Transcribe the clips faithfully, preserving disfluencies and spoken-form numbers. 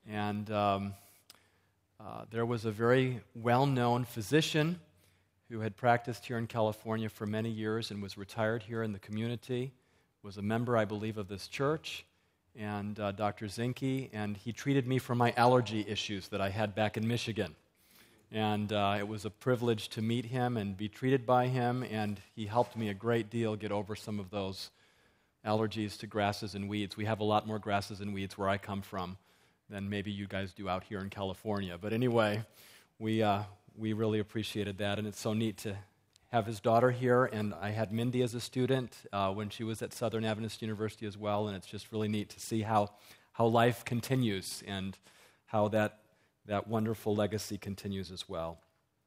And um, uh, there was a very well-known physician who had practiced here in California for many years and was retired here in the community, was a member, I believe, of this church, and uh, Doctor Zinke, and he treated me for my allergy issues that I had back in Michigan. And uh, it was a privilege to meet him and be treated by him, and he helped me a great deal get over some of those allergies to grasses and weeds. We have a lot more grasses and weeds where I come from than maybe you guys do out here in California. But anyway, we uh, we really appreciated that, and it's so neat to have his daughter here. And I had Mindy as a student uh, when she was at Southern Adventist University as well, and it's just really neat to see how how life continues and how that that wonderful legacy continues as well.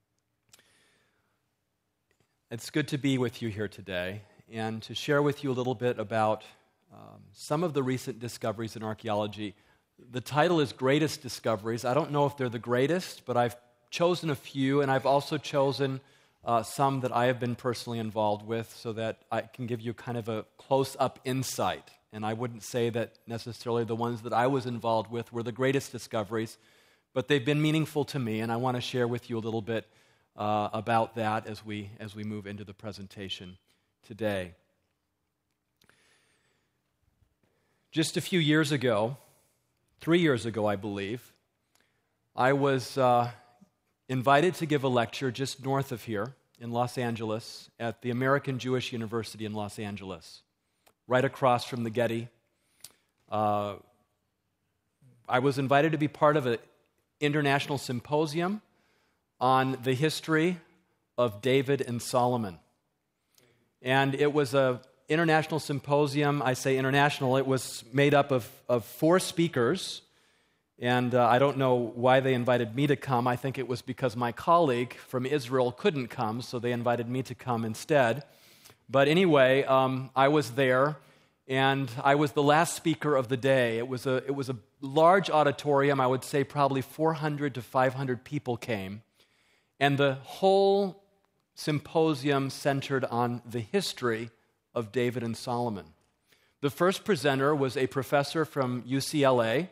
It's good to be with you here today and to share with you a little bit about um, some of the recent discoveries in archaeology. The title is Greatest Discoveries. I don't know if they're the greatest, but I've chosen a few, and I've also chosen uh, some that I have been personally involved with so that I can give you kind of a close-up insight. And I wouldn't say that necessarily the ones that I was involved with were the greatest discoveries, but they've been meaningful to me, and I want to share with you a little bit uh, about that as we as we move into the presentation today. Just a few years ago, three years ago, I believe, I was uh, invited to give a lecture just north of here in Los Angeles at the American Jewish University in Los Angeles, right across from the Getty. Uh, I was invited to be part of an international symposium on the history of David and Solomon. And it was a international symposium. I say international, it was made up of, of four speakers, and uh, I don't know why they invited me to come. I think it was because my colleague from Israel couldn't come, so they invited me to come instead. But anyway, um, I was there, and I was the last speaker of the day. It was a it was a large auditorium. I would say probably four hundred to five hundred people came, and the whole symposium centered on the history of David and Solomon. The first presenter was a professor from U C L A,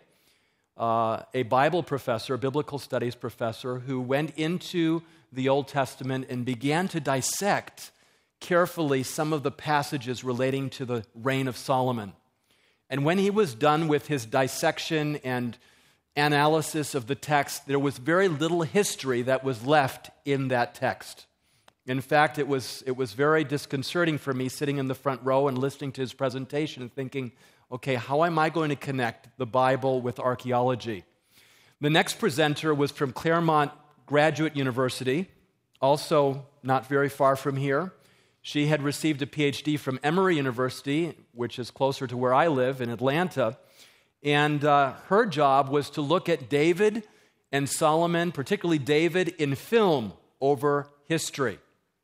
uh, a Bible professor, a biblical studies professor, who went into the Old Testament and began to dissect carefully some of the passages relating to the reign of Solomon. And when he was done with his dissection and analysis of the text, there was very little history that was left in that text. In fact, it was it was very disconcerting for me sitting in the front row and listening to his presentation and thinking, okay, how am I going to connect the Bible with archaeology? The next presenter was from Claremont Graduate University, also not very far from here. She had received a P H D from Emory University, which is closer to where I live in Atlanta, and uh, her job was to look at David and Solomon, particularly David, in film over history.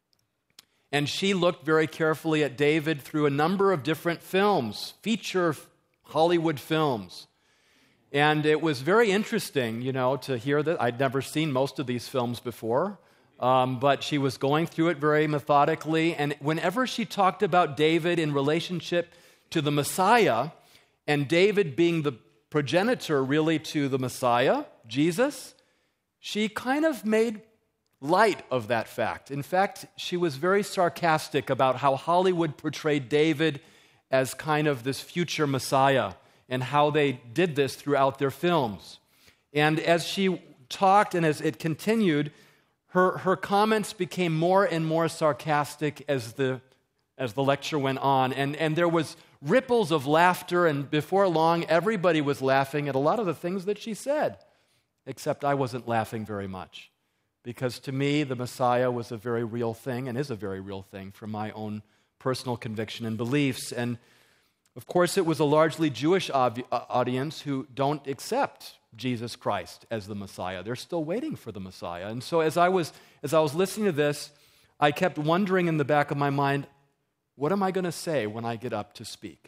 And she looked very carefully at David through a number of different films, feature Hollywood films. And it was very interesting, you know, to hear that. I'd never seen most of these films before, um, but she was going through it very methodically. And whenever she talked about David in relationship to the Messiah, and David being the progenitor really to the Messiah, Jesus, she kind of made light of that fact. In fact, she was very sarcastic about how Hollywood portrayed David as kind of this future Messiah and how they did this throughout their films. And as she talked and as it continued, her, her comments became more and more sarcastic as the as the lecture went on. And, and there was ripples of laughter, and before long, everybody was laughing at a lot of the things that she said, except I wasn't laughing very much. Because to me, the Messiah was a very real thing and is a very real thing from my own personal conviction and beliefs. And of course, it was a largely Jewish ob- audience who don't accept Jesus Christ as the Messiah. They're still waiting for the Messiah. And so as I was as I was listening to this, I kept wondering in the back of my mind, what am I going to say when I get up to speak?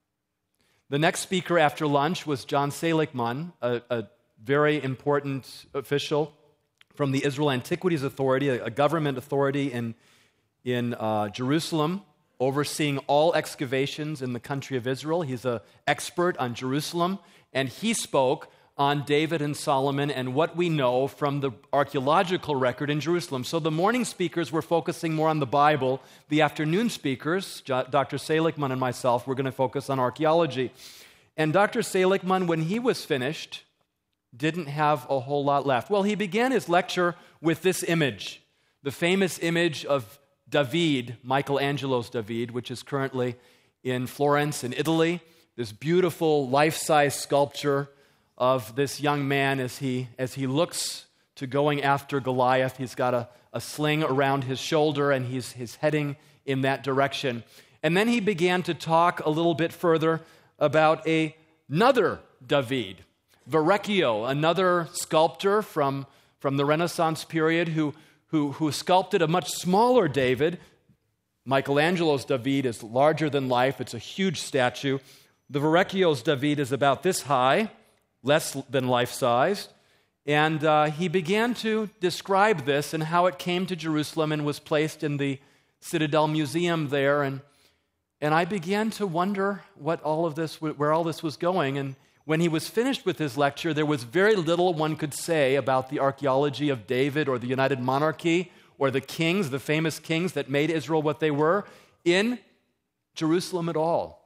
The next speaker after lunch was John Seligman, a, a very important official from the Israel Antiquities Authority, a government authority in, in uh, Jerusalem, overseeing all excavations in the country of Israel. He's an expert on Jerusalem, and he spoke on David and Solomon and what we know from the archaeological record in Jerusalem. So the morning speakers were focusing more on the Bible. The afternoon speakers, Doctor Seligman and myself, were going to focus on archaeology. And Doctor Seligman, when he was finished, didn't have a whole lot left. Well, he began his lecture with this image, the famous image of David, Michelangelo's David, which is currently in Florence in Italy, this beautiful life-size sculpture of this young man as he as he looks to going after Goliath. He's got a, a sling around his shoulder, and he's, he's heading in that direction. And then he began to talk a little bit further about a, another David, Verrocchio, another sculptor from, from the Renaissance period who, who, who sculpted a much smaller David. Michelangelo's David is larger than life. It's a huge statue. The Verrocchio's David is about this high, less than life-sized. And uh, he began to describe this and how it came to Jerusalem and was placed in the Citadel Museum there. And, and I began to wonder what all of this, where all this was going. And when he was finished with his lecture, there was very little one could say about the archaeology of David or the United Monarchy or the kings, the famous kings that made Israel what they were, in Jerusalem at all.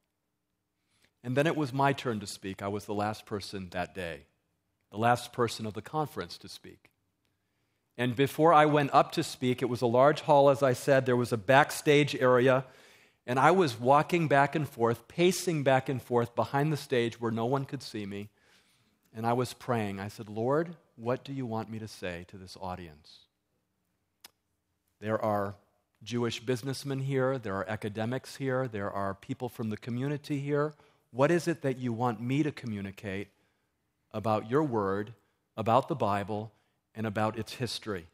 And then it was my turn to speak. I was the last person that day, the last person of the conference to speak. And before I went up to speak, it was a large hall, as I said. There was a backstage area, and I was walking back and forth, pacing back and forth behind the stage where no one could see me, and I was praying. I said, Lord, what do you want me to say to this audience? There are Jewish businessmen here, there are academics here, there are people from the community here. What is it that you want me to communicate about your word, about the Bible, and about its history?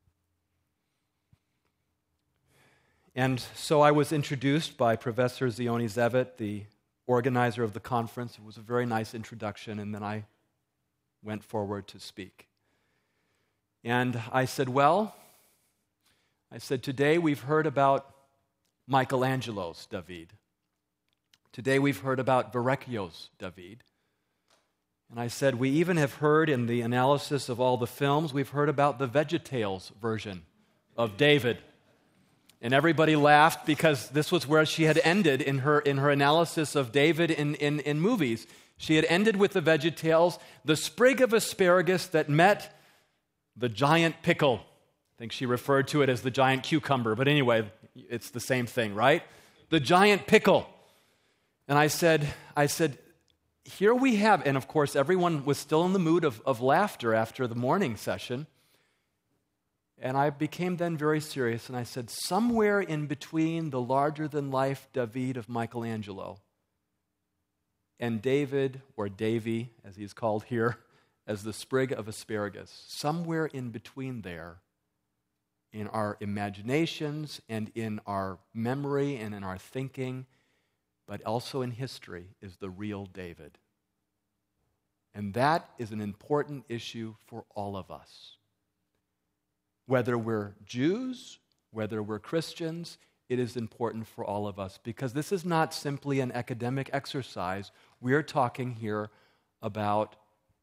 And so I was introduced by Professor Zioni Zevit, the organizer of the conference. It was a very nice introduction, and then I went forward to speak. And I said, well, I said, today we've heard about Michelangelo's David. Today we've heard about Verrocchio's David. And I said, we even have heard in the analysis of all the films, we've heard about the VeggieTales version of David. And everybody laughed because this was where she had ended in her in her analysis of David in, in, in movies. She had ended with the VeggieTales, the sprig of asparagus that met the giant pickle. I think she referred to it as the giant cucumber, but anyway, it's the same thing, right? The giant pickle. And I said, I said, here we have, and of course everyone was still in the mood of, of laughter after the morning session. And I became then very serious, and I said, somewhere in between the larger-than-life David of Michelangelo and David, or Davy, as he's called here, as the sprig of asparagus, somewhere in between there, in our imaginations and in our memory and in our thinking, but also in history, is the real David. And that is an important issue for all of us. Whether we're Jews, whether we're Christians, it is important for all of us, because this is not simply an academic exercise. We're talking here about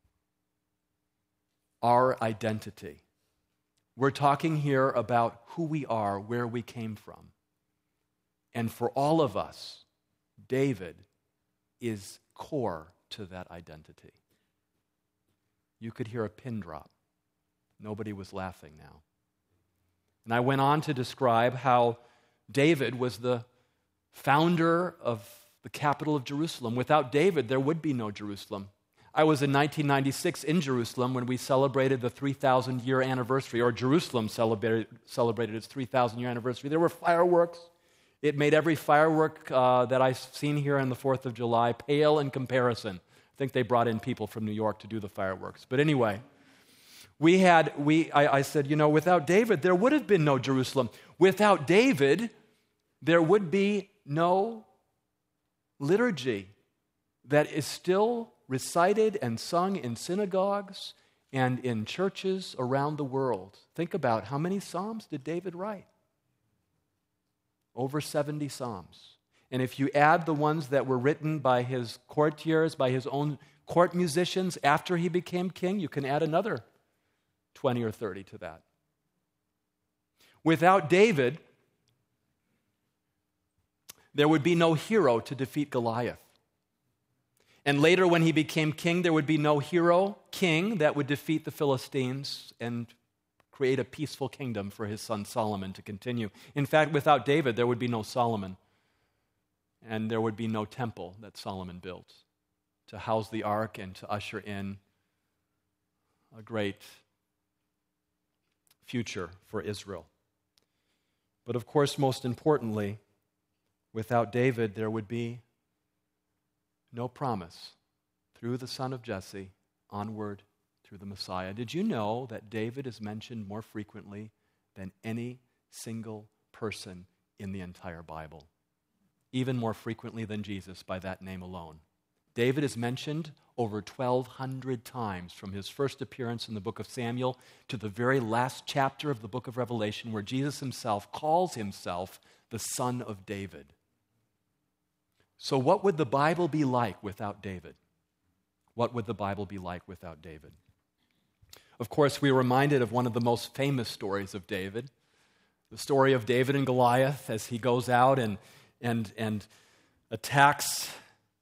our identity. We're talking here about who we are, where we came from. And for all of us, David is core to that identity. You could hear a pin drop. Nobody was laughing now. And I went on to describe how David was the founder of the capital of Jerusalem. Without David, there would be no Jerusalem. I was in nineteen ninety-six in Jerusalem when we celebrated the three thousand year anniversary, or Jerusalem celebrated, celebrated its three thousand year anniversary. There were fireworks. It made every firework uh, that I've seen here on the fourth of July pale in comparison. I think they brought in people from New York to do the fireworks. But anyway, we had, we. I, I said, you know, without David, there would have been no Jerusalem. Without David, there would be no liturgy that is still recited and sung in synagogues and in churches around the world. Think about how many psalms did David write? Over seventy psalms. And if you add the ones that were written by his courtiers, by his own court musicians after he became king. You can add another twenty or thirty to that. Without David, there would be no hero to defeat Goliath. And later when he became king, there would be no hero, king, that would defeat the Philistines and create a peaceful kingdom for his son Solomon to continue. In fact, without David, there would be no Solomon. And there would be no temple that Solomon built to house the ark and to usher in a great future for Israel. But of course, most importantly, without David, there would be no promise through the son of Jesse onward through the Messiah. Did you know that David is mentioned more frequently than any single person in the entire Bible? Even more frequently than Jesus by that name alone. David is mentioned over twelve hundred times from his first appearance in the book of Samuel to the very last chapter of the book of Revelation, where Jesus himself calls himself the Son of David. So what would the Bible be like without David? What would the Bible be like without David? Of course, we are reminded of one of the most famous stories of David, the story of David and Goliath as he goes out and, and, and attacks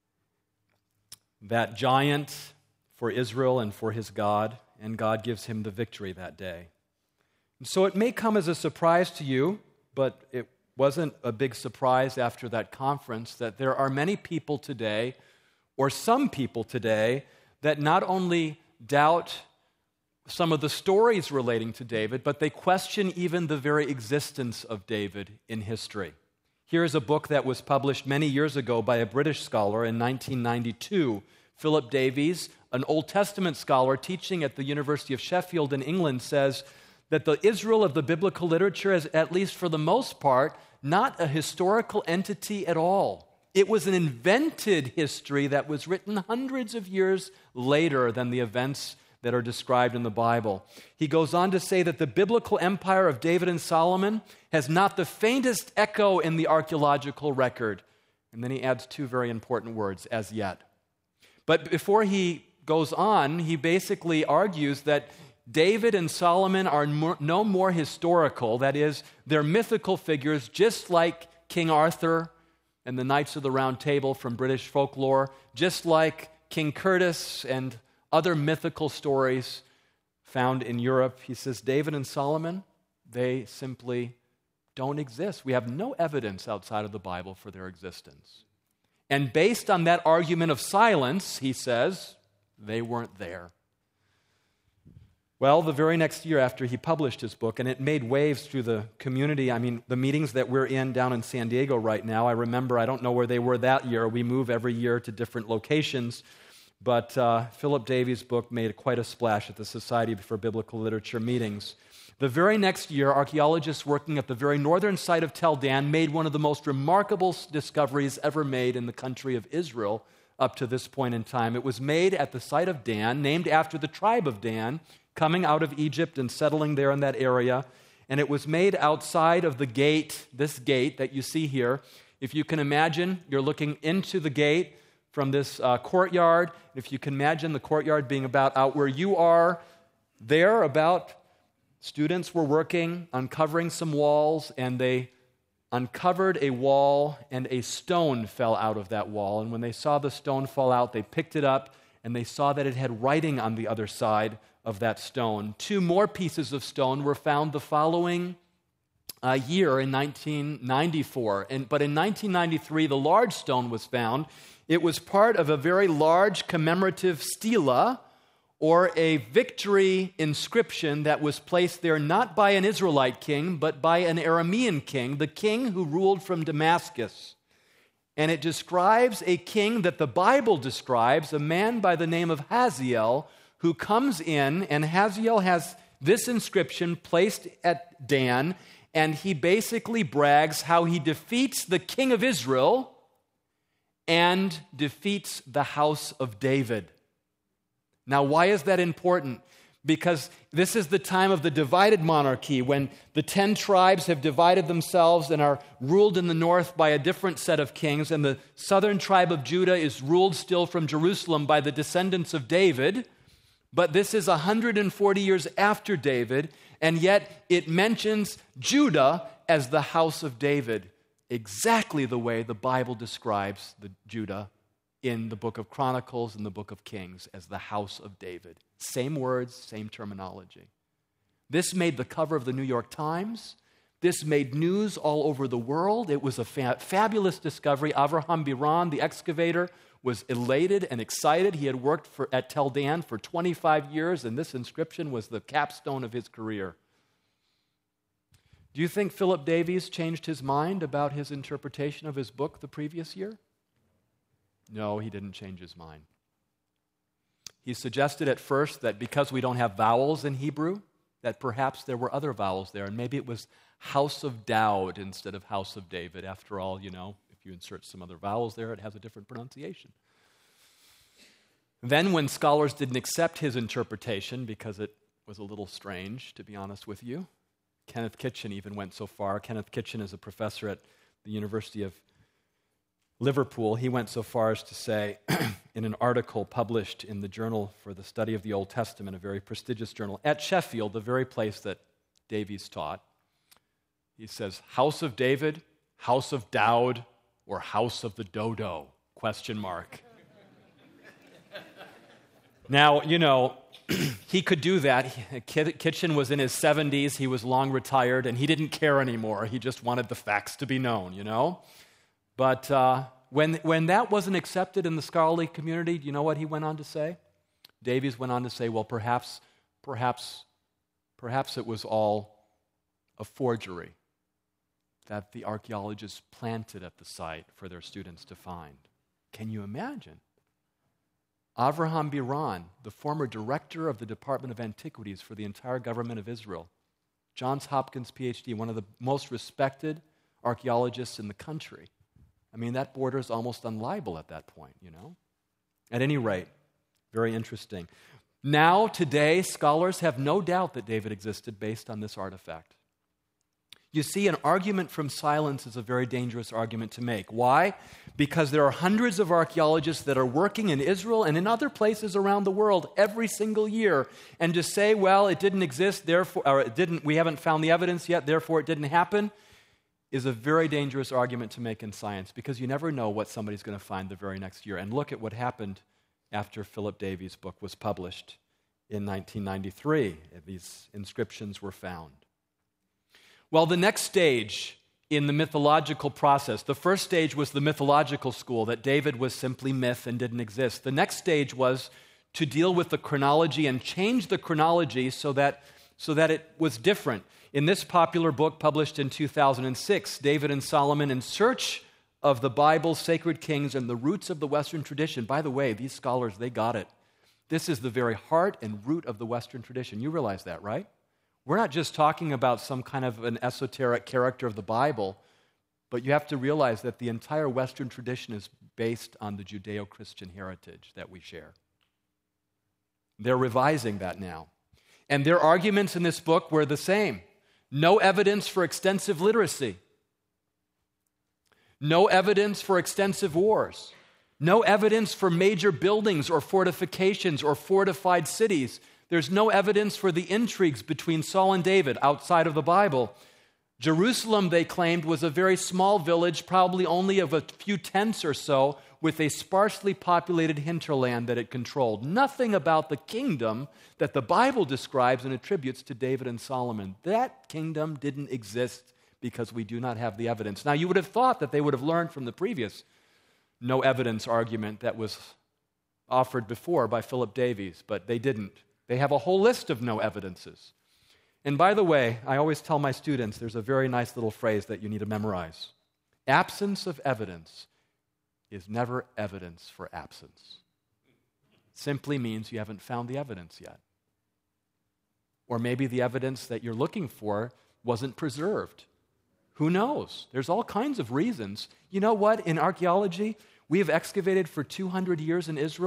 that giant for Israel and for his God, and God gives him the victory that day. And so it may come as a surprise to you, but it wasn't a big surprise after that conference, that there are many people today, or some people today, that not only doubt some of the stories relating to David, but they question even the very existence of David in history. Here is a book that was published many years ago by a British scholar in nineteen ninety-two. Philip Davies, an Old Testament scholar teaching at the University of Sheffield in England, says that the Israel of the biblical literature is, at least for the most part, not a historical entity at all. It was an invented history that was written hundreds of years later than the events that are described in the Bible. He goes on to say that the biblical empire of David and Solomon has not the faintest echo in the archaeological record. And then he adds two very important words, as yet. But before he goes on, he basically argues that David and Solomon are more, no more historical. That is, they're mythical figures, just like King Arthur and the Knights of the Round Table from British folklore, just like King Curtis and other mythical stories found in Europe. He says David and Solomon, they simply don't exist. We have no evidence outside of the Bible for their existence. And based on that argument of silence, he says, they weren't there. Well, the very next year after he published his book, and it made waves through the community, I mean, the meetings that we're in down in San Diego right now, I remember, I don't know where they were that year. We move every year to different locations. But uh, Philip Davies' book made quite a splash at the Society for Biblical Literature meetings. The very next year, archaeologists working at the very northern site of Tel Dan made one of the most remarkable discoveries ever made in the country of Israel up to this point in time. It was made at the site of Dan, named after the tribe of Dan, coming out of Egypt and settling there in that area. And it was made outside of the gate, this gate that you see here. If you can imagine, you're looking into the gate from this uh, courtyard. If you can imagine the courtyard being about out where you are, there about, students were working, uncovering some walls, and they uncovered a wall, and a stone fell out of that wall. And when they saw the stone fall out, they picked it up, and they saw that it had writing on the other side of that stone. Two more pieces of stone were found the following uh, year in nineteen ninety-four. And, but in nineteen ninety-three, the large stone was found. It was part of a very large commemorative stela, or a victory inscription that was placed there not by an Israelite king, but by an Aramean king, the king who ruled from Damascus. And it describes a king that the Bible describes, a man by the name of Hazael, who comes in, and Hazael has this inscription placed at Dan, and he basically brags how he defeats the king of Israel and defeats the house of David. Now, why is that important? because this is the time of the divided monarchy when the ten tribes have divided themselves and are ruled in the north by a different set of kings, and the southern tribe of Judah is ruled still from Jerusalem by the descendants of David. But this is one hundred forty years after David, and yet it mentions Judah as the house of David, exactly the way the Bible describes the Judah in the book of Chronicles and the book of Kings, as the house of David. Same words, same terminology. This made the cover of the New York Times. This made news all over the world. It was a fa- fabulous discovery. Avraham Biran, the excavator, was elated and excited. He had worked for, at Tel Dan for twenty-five years, and this inscription was the capstone of his career. Do you think Philip Davies changed his mind about his interpretation of his book the previous year? No, he didn't change his mind. He suggested at first that because we don't have vowels in Hebrew, that perhaps there were other vowels there, and maybe it was House of Dowd instead of House of David. After all, you know, if you insert some other vowels there, it has a different pronunciation. Then when scholars didn't accept his interpretation because it was a little strange, to be honest with you, Kenneth Kitchen even went so far. Kenneth Kitchen is a professor at the University of Liverpool. He went so far as to say in an article published in the Journal for the Study of the Old Testament, a very prestigious journal, at Sheffield, the very place that Davies taught, he says, House of David, House of Dowd, or House of the Dodo, question mark. Now, you know, he could do that. Kitchen was in his seventies, he was long retired, and he didn't care anymore. He just wanted the facts to be known, you know? But uh, when, when that wasn't accepted in the scholarly community, do you know what he went on to say? Davies went on to say, well, perhaps, perhaps, perhaps it was all a forgery that the archaeologists planted at the site for their students to find. Can you imagine? Avraham Biran, the former director of the Department of Antiquities for the entire government of Israel, Johns Hopkins P H D, one of the most respected archaeologists in the country. I mean, that borders almost on libel at that point, you know? At any rate, very interesting. Now, today, scholars have no doubt that David existed based on this artifact. You see, an argument from silence is a very dangerous argument to make. Why? Because there are hundreds of archaeologists that are working in Israel and in other places around the world every single year, and to say, well, it didn't exist, therefore, or it didn't, we haven't found the evidence yet, therefore it didn't happen, is a very dangerous argument to make in science, because you never know what somebody's going to find the very next year. And look at what happened after Philip Davies' book was published in nineteen ninety-three. These inscriptions were found. Well, the next stage in the mythological process, the first stage was the mythological school, that David was simply myth and didn't exist. The next stage was to deal with the chronology and change the chronology so that, so that it was different. In this popular book published in two thousand six, David and Solomon in Search of the Bible's Sacred Kings and the Roots of the Western Tradition. By the way, these scholars, they got it. This is the very heart and root of the Western tradition. You realize that, right? We're not just talking about some kind of an esoteric character of the Bible, but you have to realize that the entire Western tradition is based on the Judeo-Christian heritage that we share. They're revising that now. And their arguments in this book were the same. No evidence for extensive literacy. No evidence for extensive wars. No evidence for major buildings or fortifications or fortified cities. There's no evidence for the intrigues between Saul and David outside of the Bible. Jerusalem, they claimed, was a very small village, probably only of a few tents or so, with a sparsely populated hinterland that it controlled. Nothing about the kingdom that the Bible describes and attributes to David and Solomon. That kingdom didn't exist because we do not have the evidence. Now, you would have thought that they would have learned from the previous no evidence argument that was offered before by Philip Davies, but they didn't. They have a whole list of no evidences. And by the way, I always tell my students there's a very nice little phrase that you need to memorize. Absence of evidence is never evidence for absence. It simply means you haven't found the evidence yet. Or maybe the evidence that you're looking for wasn't preserved. Who knows? There's all kinds of reasons. You know what? In archaeology, we have excavated for two hundred years in Israel.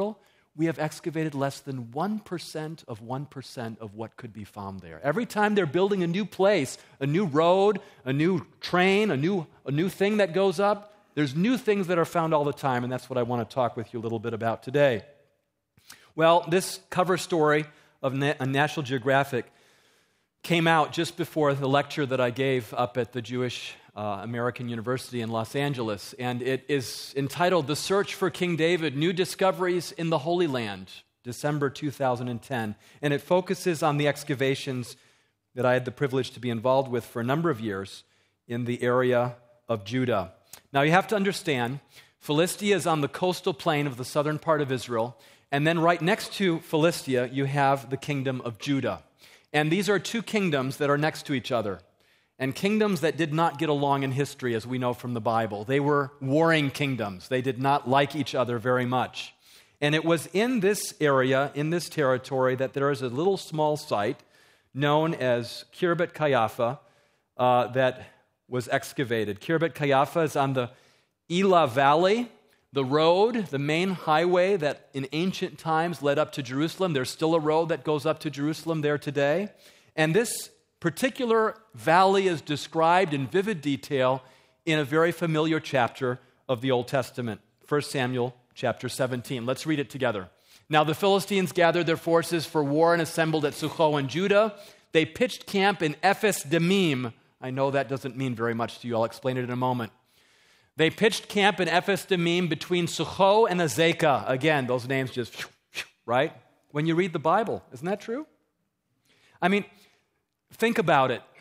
we have excavated less than one percent of one percent of what could be found there. Every time they're building a new place, a new road, a new train, a new, a new thing that goes up, there's new things that are found all the time, and that's what I want to talk with you a little bit about today. Well, this cover story of Na- National Geographic came out just before the lecture that I gave up at the Jewish uh, American University in Los Angeles, and it is entitled The Search for King David, New Discoveries in the Holy Land, December two thousand ten, and it focuses on the excavations that I had the privilege to be involved with for a number of years in the area of Judah. Now you have to understand, Philistia is on the coastal plain of the southern part of Israel, and then right next to Philistia you have the kingdom of Judah. And these are two kingdoms that are next to each other, and kingdoms that did not get along in history, as we know from the Bible. They were warring kingdoms. They did not like each other very much. And it was in this area, in this territory, that there is a little small site known as Khirbet Qeiyafa uh, that was excavated. Khirbet Qeiyafa is on the Elah Valley, the road, the main highway that in ancient times led up to Jerusalem. There's still a road that goes up to Jerusalem there today. And this particular valley is described in vivid detail in a very familiar chapter of the Old Testament, First Samuel chapter seventeen. Let's read it together. Now the Philistines gathered their forces for war and assembled at Succoth in Judah. They pitched camp in Ephes Damim. I know that doesn't mean very much to you. I'll explain it in a moment. They pitched camp in Ephes Damim between Succoth and Azekah. Again, those names just, right? When you read the Bible, isn't that true? I mean, think about it.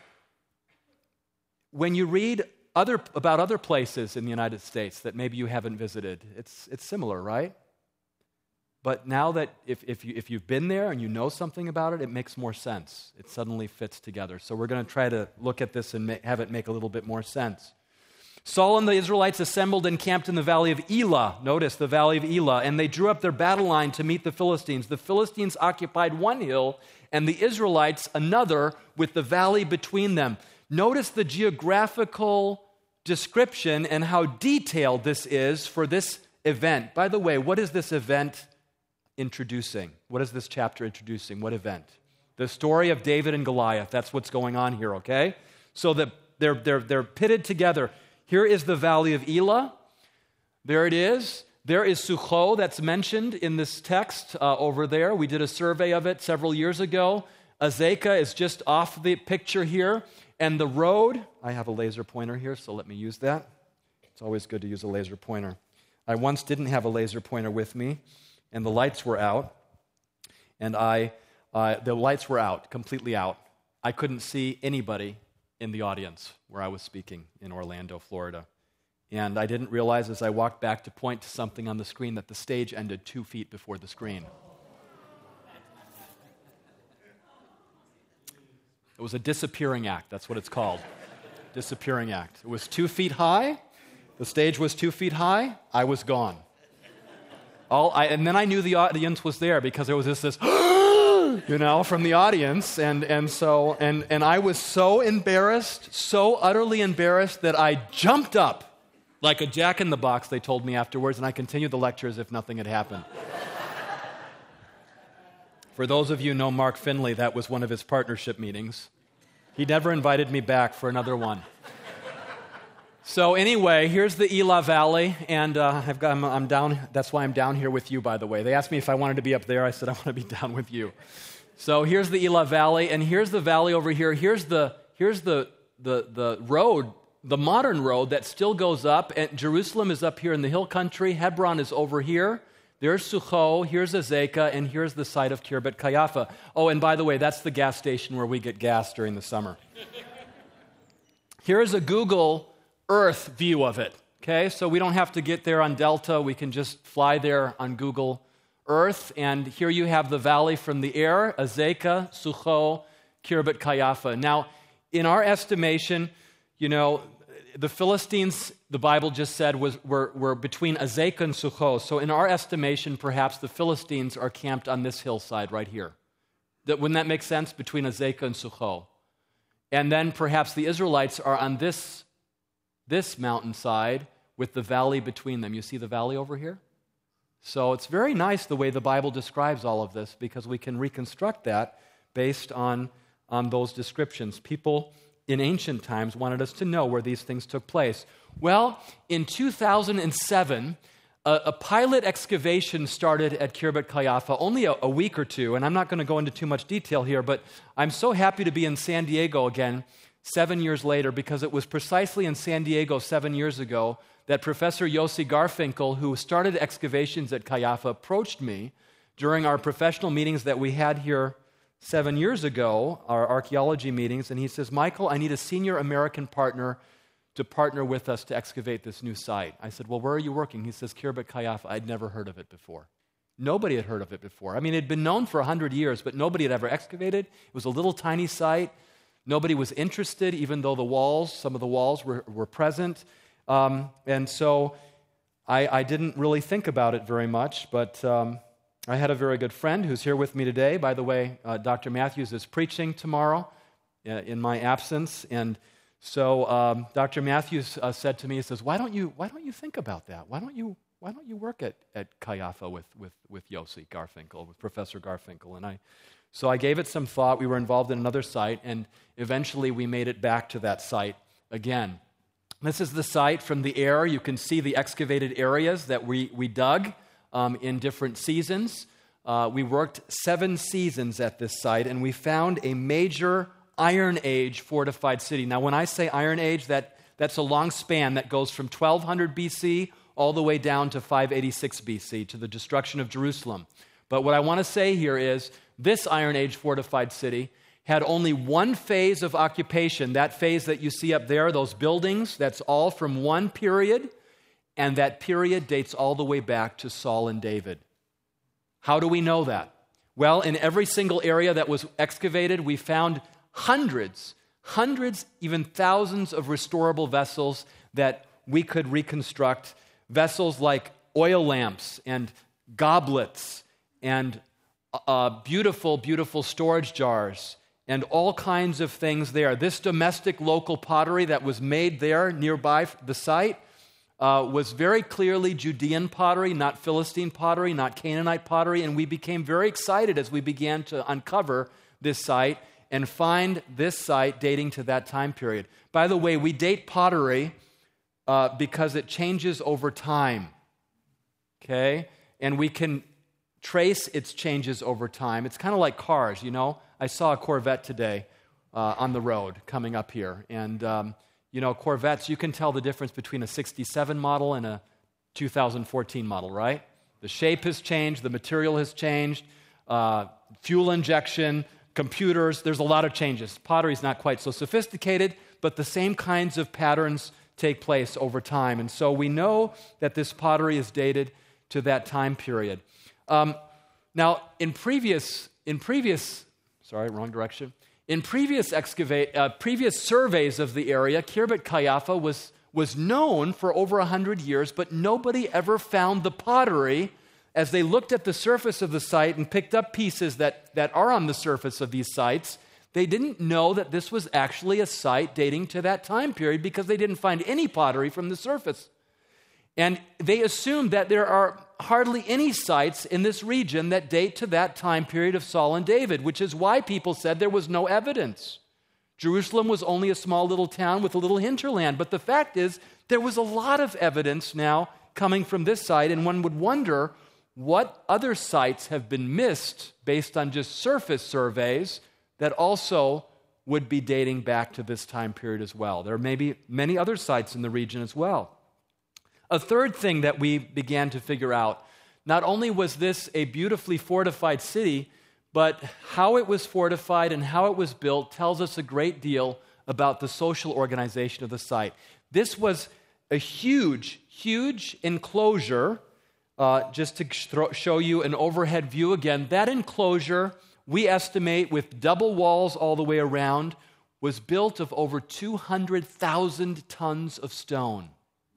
When you read other about other places in the United States that maybe you haven't visited, it's it's similar, right? But now that if, if, you, if you've been there and you know something about it, it makes more sense. It suddenly fits together. So we're going to try to look at this and ma- have it make a little bit more sense. Saul and the Israelites assembled and camped in the valley of Elah. Notice the valley of Elah. And they drew up their battle line to meet the Philistines. The Philistines occupied one hill and the Israelites another, with the valley between them. Notice the geographical description and how detailed this is for this event. By the way, what is this event introducing? What is this chapter introducing? What event? The story of David and Goliath. That's what's going on here, okay? So the, they're, they're, they're pitted together. Here is the valley of Elah. There it is. There is Succoth that's mentioned in this text uh, over there. We did a survey of it several years ago. Azekah is just off the picture here. And the road, I have a laser pointer here, so let me use that. It's always good to use a laser pointer. I once didn't have a laser pointer with me, and the lights were out. And I, uh, the lights were out, completely out. I couldn't see anybody in the audience where I was speaking in Orlando, Florida. And I didn't realize as I walked back to point to something on the screen that the stage ended two feet before the screen. It was a disappearing act. That's what it's called. Disappearing act. It was two feet high. The stage was two feet high. I was gone. All I, and then I knew the audience was there because there was this, this you know, from the audience. And, and so, and, and I was so embarrassed, so utterly embarrassed that I jumped up like a jack-in-the-box, they told me afterwards, and I continued the lecture as if nothing had happened. For those of you who know Mark Finley, that was one of his partnership meetings. He never invited me back for another one. So anyway, here's the Elah Valley, and uh, I've got, I'm, I'm down. That's why I'm down here with you, by the way. They asked me if I wanted to be up there. I said I want to be down with you. So here's the Elah Valley, and here's the valley over here. Here's the here's the the the road, the modern road that still goes up. And Jerusalem is up here in the hill country. Hebron is over here. There's Succoth, here's Azekah, and here's the site of Khirbet Qeiyafa. Oh, and by the way, that's the gas station where we get gas during the summer. Here's a Google Earth view of it, okay? So we don't have to get there on Delta. We can just fly there on Google Earth. And here you have the valley from the air, Azekah, Succoth, Khirbet Qeiyafa. Now, in our estimation, you know, the Philistines, the Bible just said, was were, were between Azekah and Succoth. So in our estimation, perhaps the Philistines are camped on this hillside right here. That, wouldn't that make sense? Between Azekah and Succoth. And then perhaps the Israelites are on this, this mountainside with the valley between them. You see the valley over here? So it's very nice the way the Bible describes all of this, because we can reconstruct that based on, on those descriptions. People in ancient times wanted us to know where these things took place. Well, in two thousand seven, a, a pilot excavation started at Khirbet Qeiyafa, only a, a week or two, and I'm not going to go into too much detail here, but I'm so happy to be in San Diego again seven years later, because it was precisely in San Diego seven years ago that Professor Yossi Garfinkel, who started excavations at Qeiyafa, approached me during our professional meetings that we had here seven years ago, our archaeology meetings, and he says, Michael, I need a senior American partner to partner with us to excavate this new site. I said, well, where are you working? He says, Khirbet Qeiyafa. I'd never heard of it before. Nobody had heard of it before. I mean, it had been known for one hundred years, but nobody had ever excavated. It was a little tiny site. Nobody was interested, even though the walls, some of the walls were, were present. Um, and so I, I didn't really think about it very much, but um, I had a very good friend who's here with me today. By the way, uh, Doctor Matthews is preaching tomorrow uh, in my absence, and so um, Doctor Matthews uh, said to me, he says, "Why don't you? Why don't you think about that? Why don't you? Why don't you work at at Qeiyafa with with with Yossi Garfinkel, with Professor Garfinkel?" And I, so I gave it some thought. We were involved in another site, and eventually we made it back to that site again. This is the site from the air. You can see the excavated areas that we, we dug um, in different seasons. Uh, we worked seven seasons at this site, and we found a major Iron Age fortified city. Now, when I say Iron Age, that, that's a long span that goes from twelve hundred B C all the way down to five eighty-six B C, to the destruction of Jerusalem. But what I want to say here is this Iron Age fortified city had only one phase of occupation. That phase that you see up there, those buildings, that's all from one period, and that period dates all the way back to Saul and David. How do we know that? Well, in every single area that was excavated, we found hundreds, hundreds, even thousands of restorable vessels that we could reconstruct. Vessels like oil lamps and goblets and uh, beautiful, beautiful storage jars, and all kinds of things there. This domestic local pottery that was made there nearby the site uh, was very clearly Judean pottery, not Philistine pottery, not Canaanite pottery, and we became very excited as we began to uncover this site and find this site dating to that time period. By the way, we date pottery uh, because it changes over time, okay? And we can trace its changes over time. It's kind of like cars, you know? I saw a Corvette today uh, on the road coming up here. And, um, you know, Corvettes, you can tell the difference between a sixty-seven model and a two thousand fourteen model, right? The shape has changed, the material has changed, uh, fuel injection, computers, there's a lot of changes. Pottery's not quite so sophisticated, but the same kinds of patterns take place over time. And so we know that this pottery is dated to that time period. Um, now, in previous in previous Sorry, wrong direction. In previous excavate, uh, previous surveys of the area, Khirbet Qeiyafa was, was known for over one hundred years, but nobody ever found the pottery as they looked at the surface of the site and picked up pieces that, that are on the surface of these sites. They didn't know that this was actually a site dating to that time period because they didn't find any pottery from the surface. And they assumed that there are hardly any sites in this region that date to that time period of Saul and David, which is why people said there was no evidence. Jerusalem was only a small little town with a little hinterland, but the fact is there was a lot of evidence now coming from this site, and one would wonder what other sites have been missed based on just surface surveys that also would be dating back to this time period as well. There may be many other sites in the region as well. A third thing that we began to figure out, not only was this a beautifully fortified city, but how it was fortified and how it was built tells us a great deal about the social organization of the site. This was a huge, huge enclosure. Uh, just to sh- show you an overhead view again, that enclosure, we estimate with double walls all the way around, was built of over two hundred thousand tons of stone.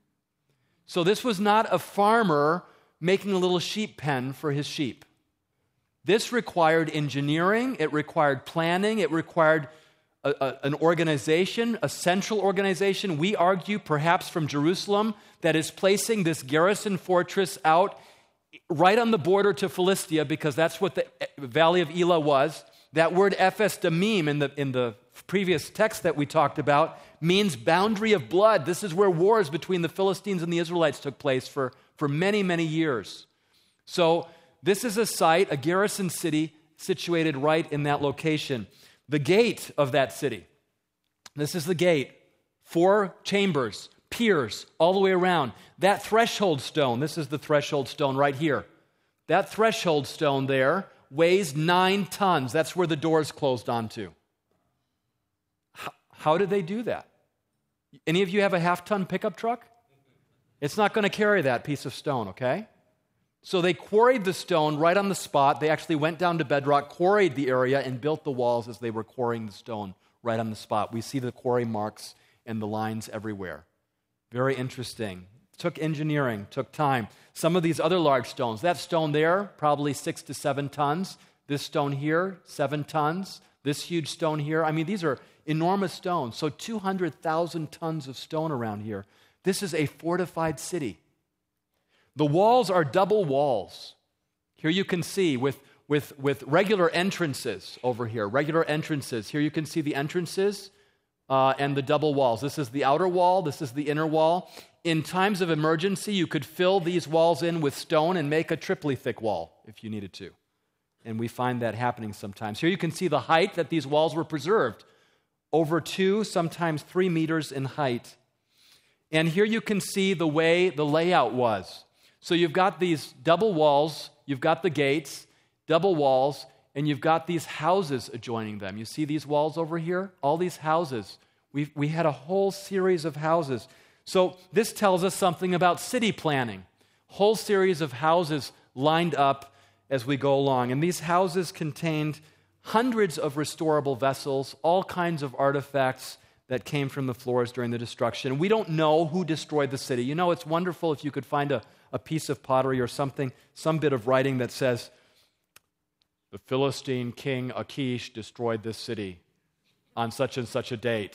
So this was not a farmer making a little sheep pen for his sheep. This required engineering, it required planning, it required a, a, an organization, a central organization, we argue perhaps from Jerusalem, that is placing this garrison fortress out right on the border to Philistia, because that's what the Valley of Elah was. That word Ephes Damim in the, in the previous text that we talked about means boundary of blood. This is where wars between the Philistines and the Israelites took place for, for many, many years. So this is a site, a garrison city, situated right in that location. The gate of that city, this is the gate, four chambers, piers all the way around. That threshold stone, this is the threshold stone right here. That threshold stone there weighs nine tons. That's where the doors closed onto. How, how did they do that? Any of you have a half-ton pickup truck? It's not going to carry that piece of stone, okay? So they quarried the stone right on the spot. They actually went down to bedrock, quarried the area, and built the walls as they were quarrying the stone right on the spot. We see the quarry marks and the lines everywhere. Very interesting. Took engineering, took time. Some of these other large stones, that stone there, probably six to seven tons. This stone here, seven tons. This huge stone here. I mean, these are enormous stones. So two hundred thousand tons of stone around here. This is a fortified city. The walls are double walls. Here you can see with, with, with regular entrances over here, regular entrances. Here you can see the entrances uh, and the double walls. This is the outer wall. This is the inner wall. In times of emergency, you could fill these walls in with stone and make a triply thick wall if you needed to. And we find that happening sometimes. Here you can see the height that these walls were preserved. Over two, sometimes three meters in height. And here you can see the way the layout was. So you've got these double walls, you've got the gates, double walls, and you've got these houses adjoining them. You see these walls over here? All these houses. We we had a whole series of houses. So this tells us something about city planning. Whole series of houses lined up as we go along. And these houses contained hundreds of restorable vessels, all kinds of artifacts that came from the floors during the destruction. We don't know who destroyed the city. You know, it's wonderful if you could find a, a piece of pottery or something, some bit of writing that says, the Philistine king Achish destroyed this city on such and such a date.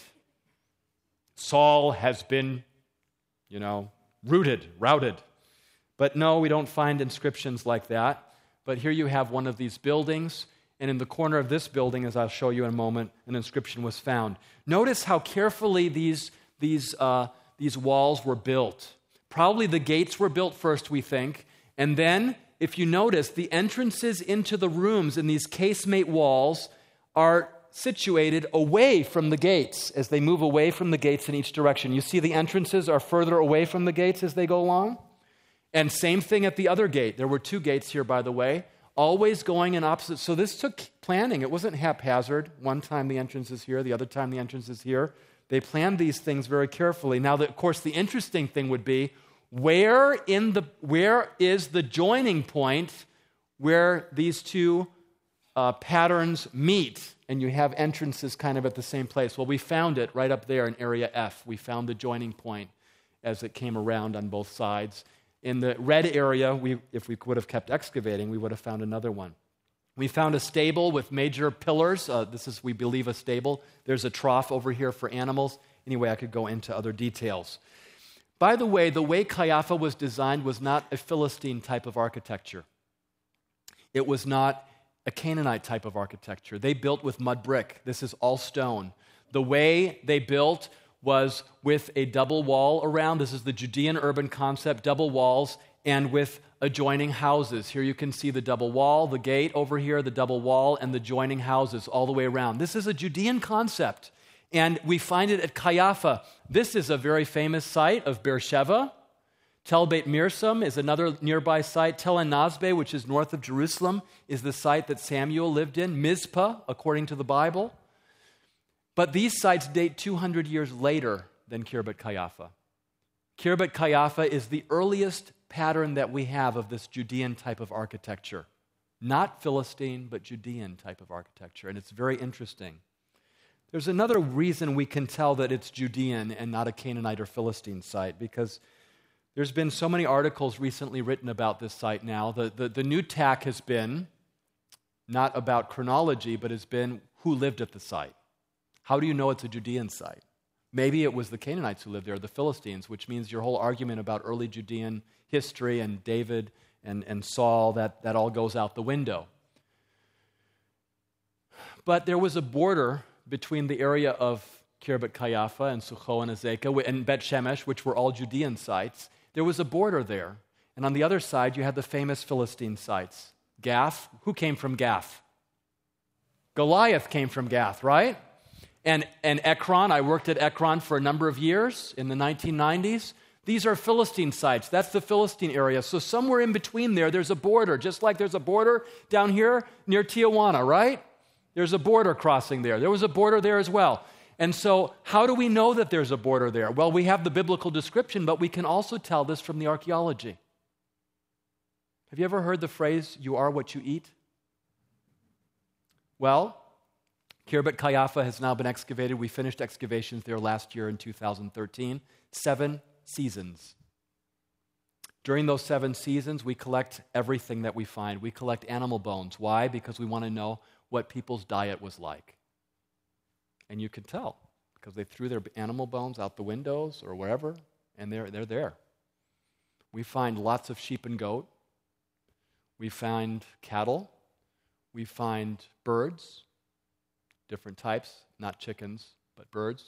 Saul has been, you know, rooted, routed. But no, we don't find inscriptions like that. But here you have one of these buildings, and in the corner of this building, as I'll show you in a moment, an inscription was found. Notice how carefully these, these, uh, these walls were built. Probably the gates were built first, we think. And then, if you notice, the entrances into the rooms in these casemate walls are situated away from the gates as they move away from the gates in each direction. You see the entrances are further away from the gates as they go along? And same thing at the other gate. There were two gates here, by the way, always going in opposite. So this took planning. It wasn't haphazard. One time the entrance is here, the other time the entrance is here. They planned these things very carefully. Now, the, of course, the interesting thing would be, where in the where is the joining point where these two uh, patterns meet, and you have entrances kind of at the same place? Well, we found it right up there in area F. We found the joining point as it came around on both sides. In the red area, we, if we would have kept excavating, we would have found another one. We found a stable with major pillars. Uh, this is, we believe, a stable. There's a trough over here for animals. Anyway, I could go into other details. By the way, the way Caiapha was designed was not a Philistine type of architecture. It was not a Canaanite type of architecture. They built with mud brick. This is all stone. The way they built was with a double wall around. This is the Judean urban concept, double walls, and with adjoining houses. Here you can see the double wall, the gate over here, the double wall, and the joining houses all the way around. This is a Judean concept, and we find it at Caiapha. This is a very famous site of Beersheba. Tel Beit Mirsam is another nearby site. Tel Nazbe, which is north of Jerusalem, is the site that Samuel lived in. Mizpah, according to the Bible. But these sites date two hundred years later than Khirbet Qeiyafa. Khirbet Qeiyafa is the earliest pattern that we have of this Judean type of architecture. Not Philistine, but Judean type of architecture. And it's very interesting. There's another reason we can tell that it's Judean and not a Canaanite or Philistine site, because there's been so many articles recently written about this site now. The, the, the new tack has been not about chronology, but has been who lived at the site. How do you know it's a Judean site? Maybe it was the Canaanites who lived there, the Philistines, which means your whole argument about early Judean history and David and, and Saul, that, that all goes out the window. But there was a border between the area of Khirbet Qeiyafa and Sucho and Azekah and Bet Shemesh, which were all Judean sites. There was a border there. And on the other side, you had the famous Philistine sites. Gath. Who came from Gath? Goliath came from Gath, right? And, and Ekron, I worked at Ekron for a number of years in the nineteen nineties. These are Philistine sites. That's the Philistine area. So somewhere in between there, there's a border, just like there's a border down here near Tijuana, right? There's a border crossing there. There was a border there as well. And so how do we know that there's a border there? Well, we have the biblical description, but we can also tell this from the archaeology. Have you ever heard the phrase, you are what you eat? Well, Khirbet Qeiyafa has now been excavated. We finished excavations there last year in two thousand thirteen. Seven seasons. During those seven seasons, we collect everything that we find. We collect animal bones. Why? Because we want to know what people's diet was like. And you can tell, because they threw their animal bones out the windows or wherever, and they're, they're there. We find lots of sheep and goat. We find cattle. We find birds, different types, not chickens, but birds.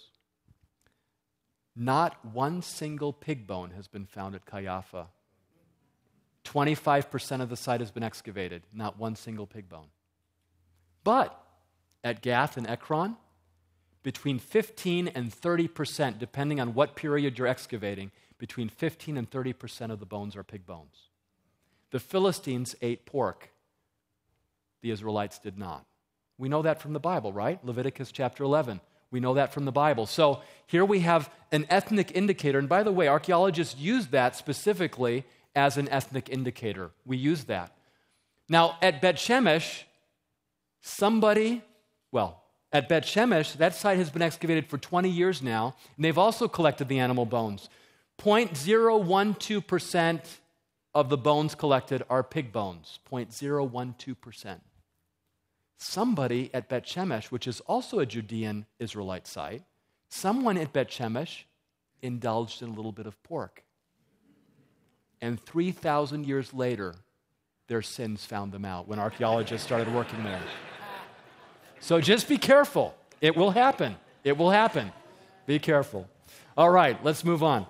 Not one single pig bone has been found at Qeiyafa. twenty-five percent of the site has been excavated, not one single pig bone. But at Gath and Ekron, between fifteen and thirty percent, depending on what period you're excavating, between fifteen and thirty percent of the bones are pig bones. The Philistines ate pork. The Israelites did not. We know that from the Bible, right? Leviticus chapter eleven. We know that from the Bible. So here we have an ethnic indicator. And by the way, archaeologists use that specifically as an ethnic indicator. We use that. Now, at Bet Shemesh, somebody, well, at Bet Shemesh, that site has been excavated for twenty years now, and they've also collected the animal bones. zero point zero one two percent of the bones collected are pig bones. zero point zero one two percent. Somebody at Bet Shemesh, which is also a Judean Israelite site, someone at Bet Shemesh indulged in a little bit of pork. And three thousand years later, their sins found them out when archaeologists started working there. So just be careful. It will happen. It will happen. Be careful. All right, let's move on.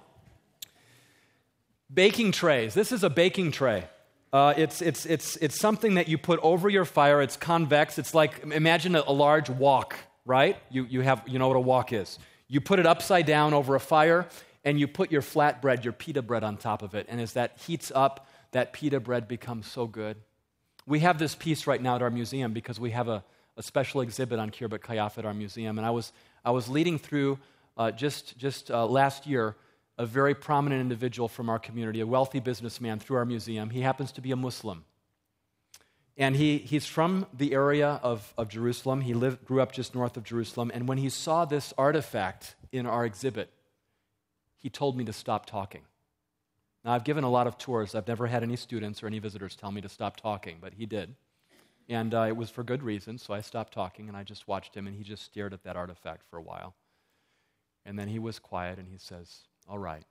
Baking trays. This is a baking tray. Uh, it's, it's, it's, it's something that you put over your fire. It's convex. It's like, imagine a, a large wok, right? You, you, have, you know what a wok is. You put it upside down over a fire, and you put your flatbread, your pita bread on top of it. And as that heats up, that pita bread becomes so good. We have this piece right now at our museum because we have a, a special exhibit on Khirbet Qeiyafa at our museum. And I was, I was leading through uh, just, just uh, last year a very prominent individual from our community, a wealthy businessman through our museum. He happens to be a Muslim. And he, he's from the area of, of Jerusalem. He lived, grew up just north of Jerusalem. And when he saw this artifact in our exhibit, he told me to stop talking. Now, I've given a lot of tours. I've never had any students or any visitors tell me to stop talking, but he did. And uh, it was for good reason, so I stopped talking, and I just watched him, and he just stared at that artifact for a while. And then he was quiet, and he says, "All right,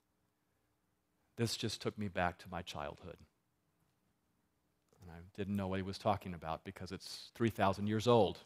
this just took me back to my childhood." And I didn't know what he was talking about because it's three thousand years old.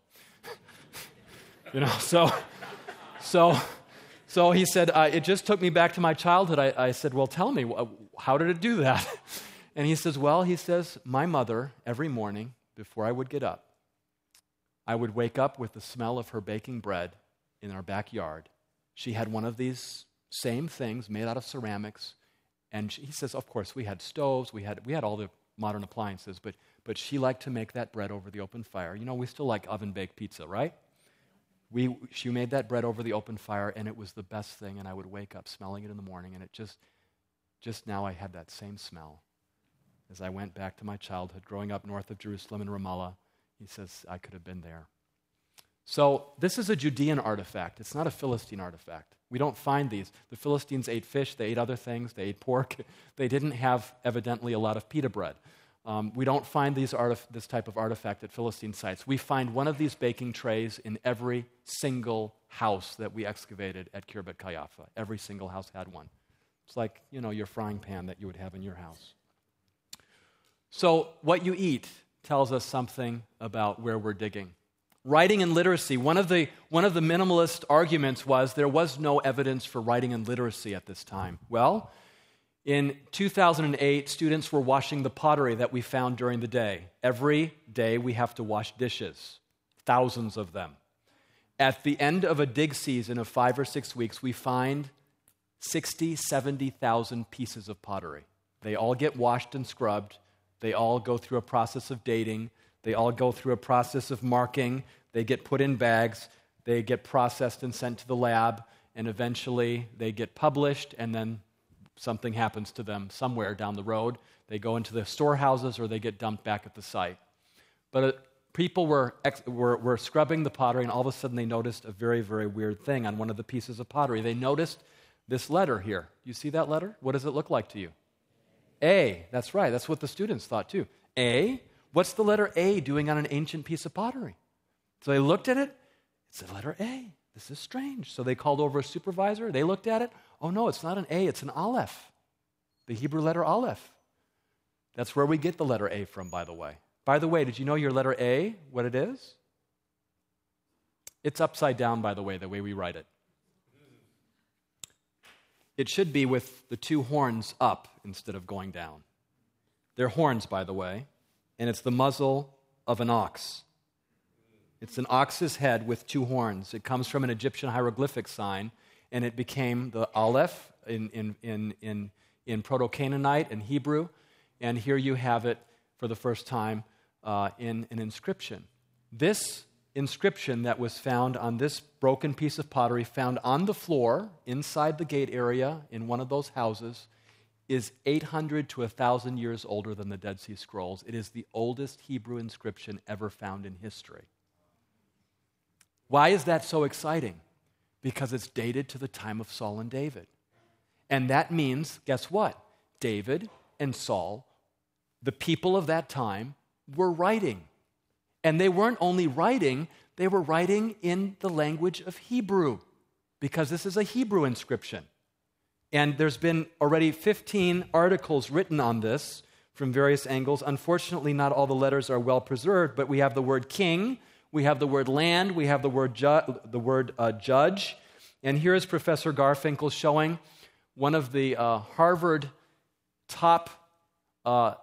you know, so, so, so he said, uh, it just took me back to my childhood. I, I said, well, tell me, how did it do that? And he says, well, he says, my mother, every morning before I would get up, I would wake up with the smell of her baking bread in our backyard. She had one of these same things made out of ceramics. And she, he says, of course, we had stoves, we had we had all the modern appliances, but but she liked to make that bread over the open fire. You know, we still like oven-baked pizza, right? We She made that bread over the open fire, and it was the best thing, and I would wake up smelling it in the morning, and it just, just now I had that same smell. As I went back to my childhood, growing up north of Jerusalem in Ramallah, he says, I could have been there. So this is a Judean artifact. It's not a Philistine artifact. We don't find these. The Philistines ate fish. They ate other things. They ate pork. They didn't have, evidently, a lot of pita bread. Um, we don't find these artif- this type of artifact at Philistine sites. We find one of these baking trays in every single house that we excavated at Khirbet Qeiyafa. Every single house had one. It's like, you know, your frying pan that you would have in your house. So what you eat tells us something about where we're digging. Writing and literacy. One of the, one of the minimalist arguments was there was no evidence for writing and literacy at this time. Well, in two thousand eight, students were washing the pottery that we found during the day. Every day we have to wash dishes, thousands of them. At the end of a dig season of five or six weeks, we find sixty, seventy thousand pieces of pottery. They all get washed and scrubbed. They all go through a process of dating. They all go through a process of marking. They get put in bags. They get processed and sent to the lab. And eventually they get published, and then something happens to them somewhere down the road. They go into the storehouses or they get dumped back at the site. But uh, people were, ex- were, were scrubbing the pottery, and all of a sudden they noticed a very, very weird thing on one of the pieces of pottery. They noticed this letter here. You see that letter? What does it look like to you? A. That's right. That's what the students thought too. A? What's the letter A doing on an ancient piece of pottery? So they looked at it. It's the letter A. This is strange. So they called over a supervisor. They looked at it. Oh, no, it's not an A. It's an Aleph, the Hebrew letter Aleph. That's where we get the letter A from, by the way. By the way, did you know your letter A, what it is? It's upside down, by the way, the way we write it. It should be with the two horns up instead of going down. They're horns, by the way, and it's the muzzle of an ox. It's an ox's head with two horns. It comes from an Egyptian hieroglyphic sign, and it became the Aleph in, in, in, in, in Proto-Canaanite and Hebrew, and here you have it for the first time uh, in an inscription. This inscription that was found on this broken piece of pottery, found on the floor inside the gate area in one of those houses, is eight hundred to one thousand years older than the Dead Sea Scrolls. It is the oldest Hebrew inscription ever found in history. Why is that so exciting? Because it's dated to the time of Saul and David. And that means, guess what? David and Saul, the people of that time, were writing. And they weren't only writing, they were writing in the language of Hebrew, because this is a Hebrew inscription. And there's been already fifteen articles written on this from various angles. Unfortunately, not all the letters are well preserved, but we have the word king, we have the word land, we have the word ju- the word uh, judge. And here is Professor Garfinkel showing one of the uh, Harvard top uh,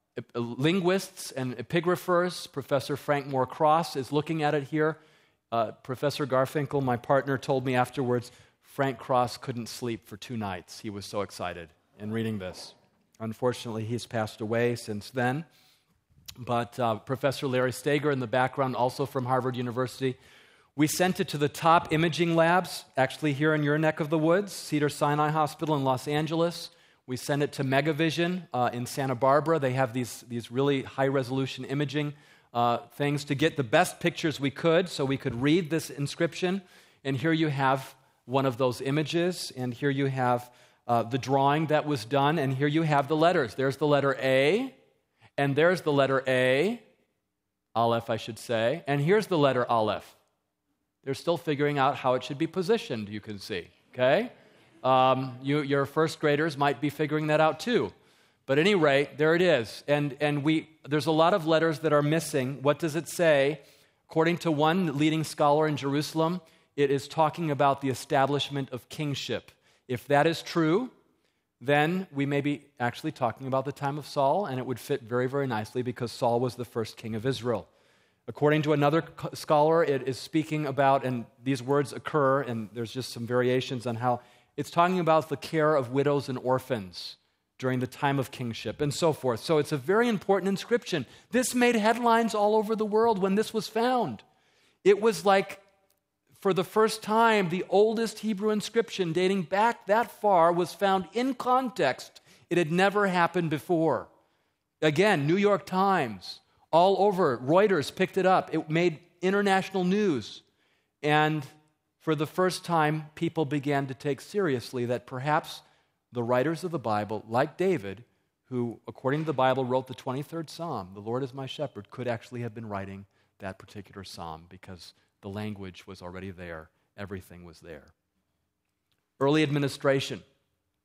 linguists and epigraphers, Professor Frank Moore Cross, is looking at it here. Uh, Professor Garfinkel, my partner, told me afterwards, Frank Cross couldn't sleep for two nights. He was so excited in reading this. Unfortunately, he's passed away since then. But uh, Professor Larry Steger in the background, also from Harvard University, we sent it to the top imaging labs, actually here in your neck of the woods, Cedars-Sinai Hospital in Los Angeles. We sent it to Megavision uh, in Santa Barbara. They have these, these really high-resolution imaging uh, things to get the best pictures we could so we could read this inscription. And here you have one of those images, and here you have uh, the drawing that was done, and here you have the letters. There's the letter A, and there's the letter A, Aleph, I should say, and here's the letter Aleph. They're still figuring out how it should be positioned, you can see, okay? Um, you, your first graders might be figuring that out too. But at any rate, there it is. And, and we, there's a lot of letters that are missing. What does it say? According to one leading scholar in Jerusalem, it is talking about the establishment of kingship. If that is true, then we may be actually talking about the time of Saul, and it would fit very, very nicely because Saul was the first king of Israel. According to another scholar, it is speaking about, and these words occur, and there's just some variations on how, it's talking about the care of widows and orphans during the time of kingship and so forth. So it's a very important inscription. This made headlines all over the world when this was found. It was like, for the first time, the oldest Hebrew inscription dating back that far was found in context. It had never happened before. Again, New York Times, all over, Reuters picked it up. It made international news. And for the first time, people began to take seriously that perhaps the writers of the Bible, like David, who, according to the Bible, wrote the twenty-third Psalm, the Lord is my shepherd, could actually have been writing that particular psalm because the language was already there. Everything was there. Early administration.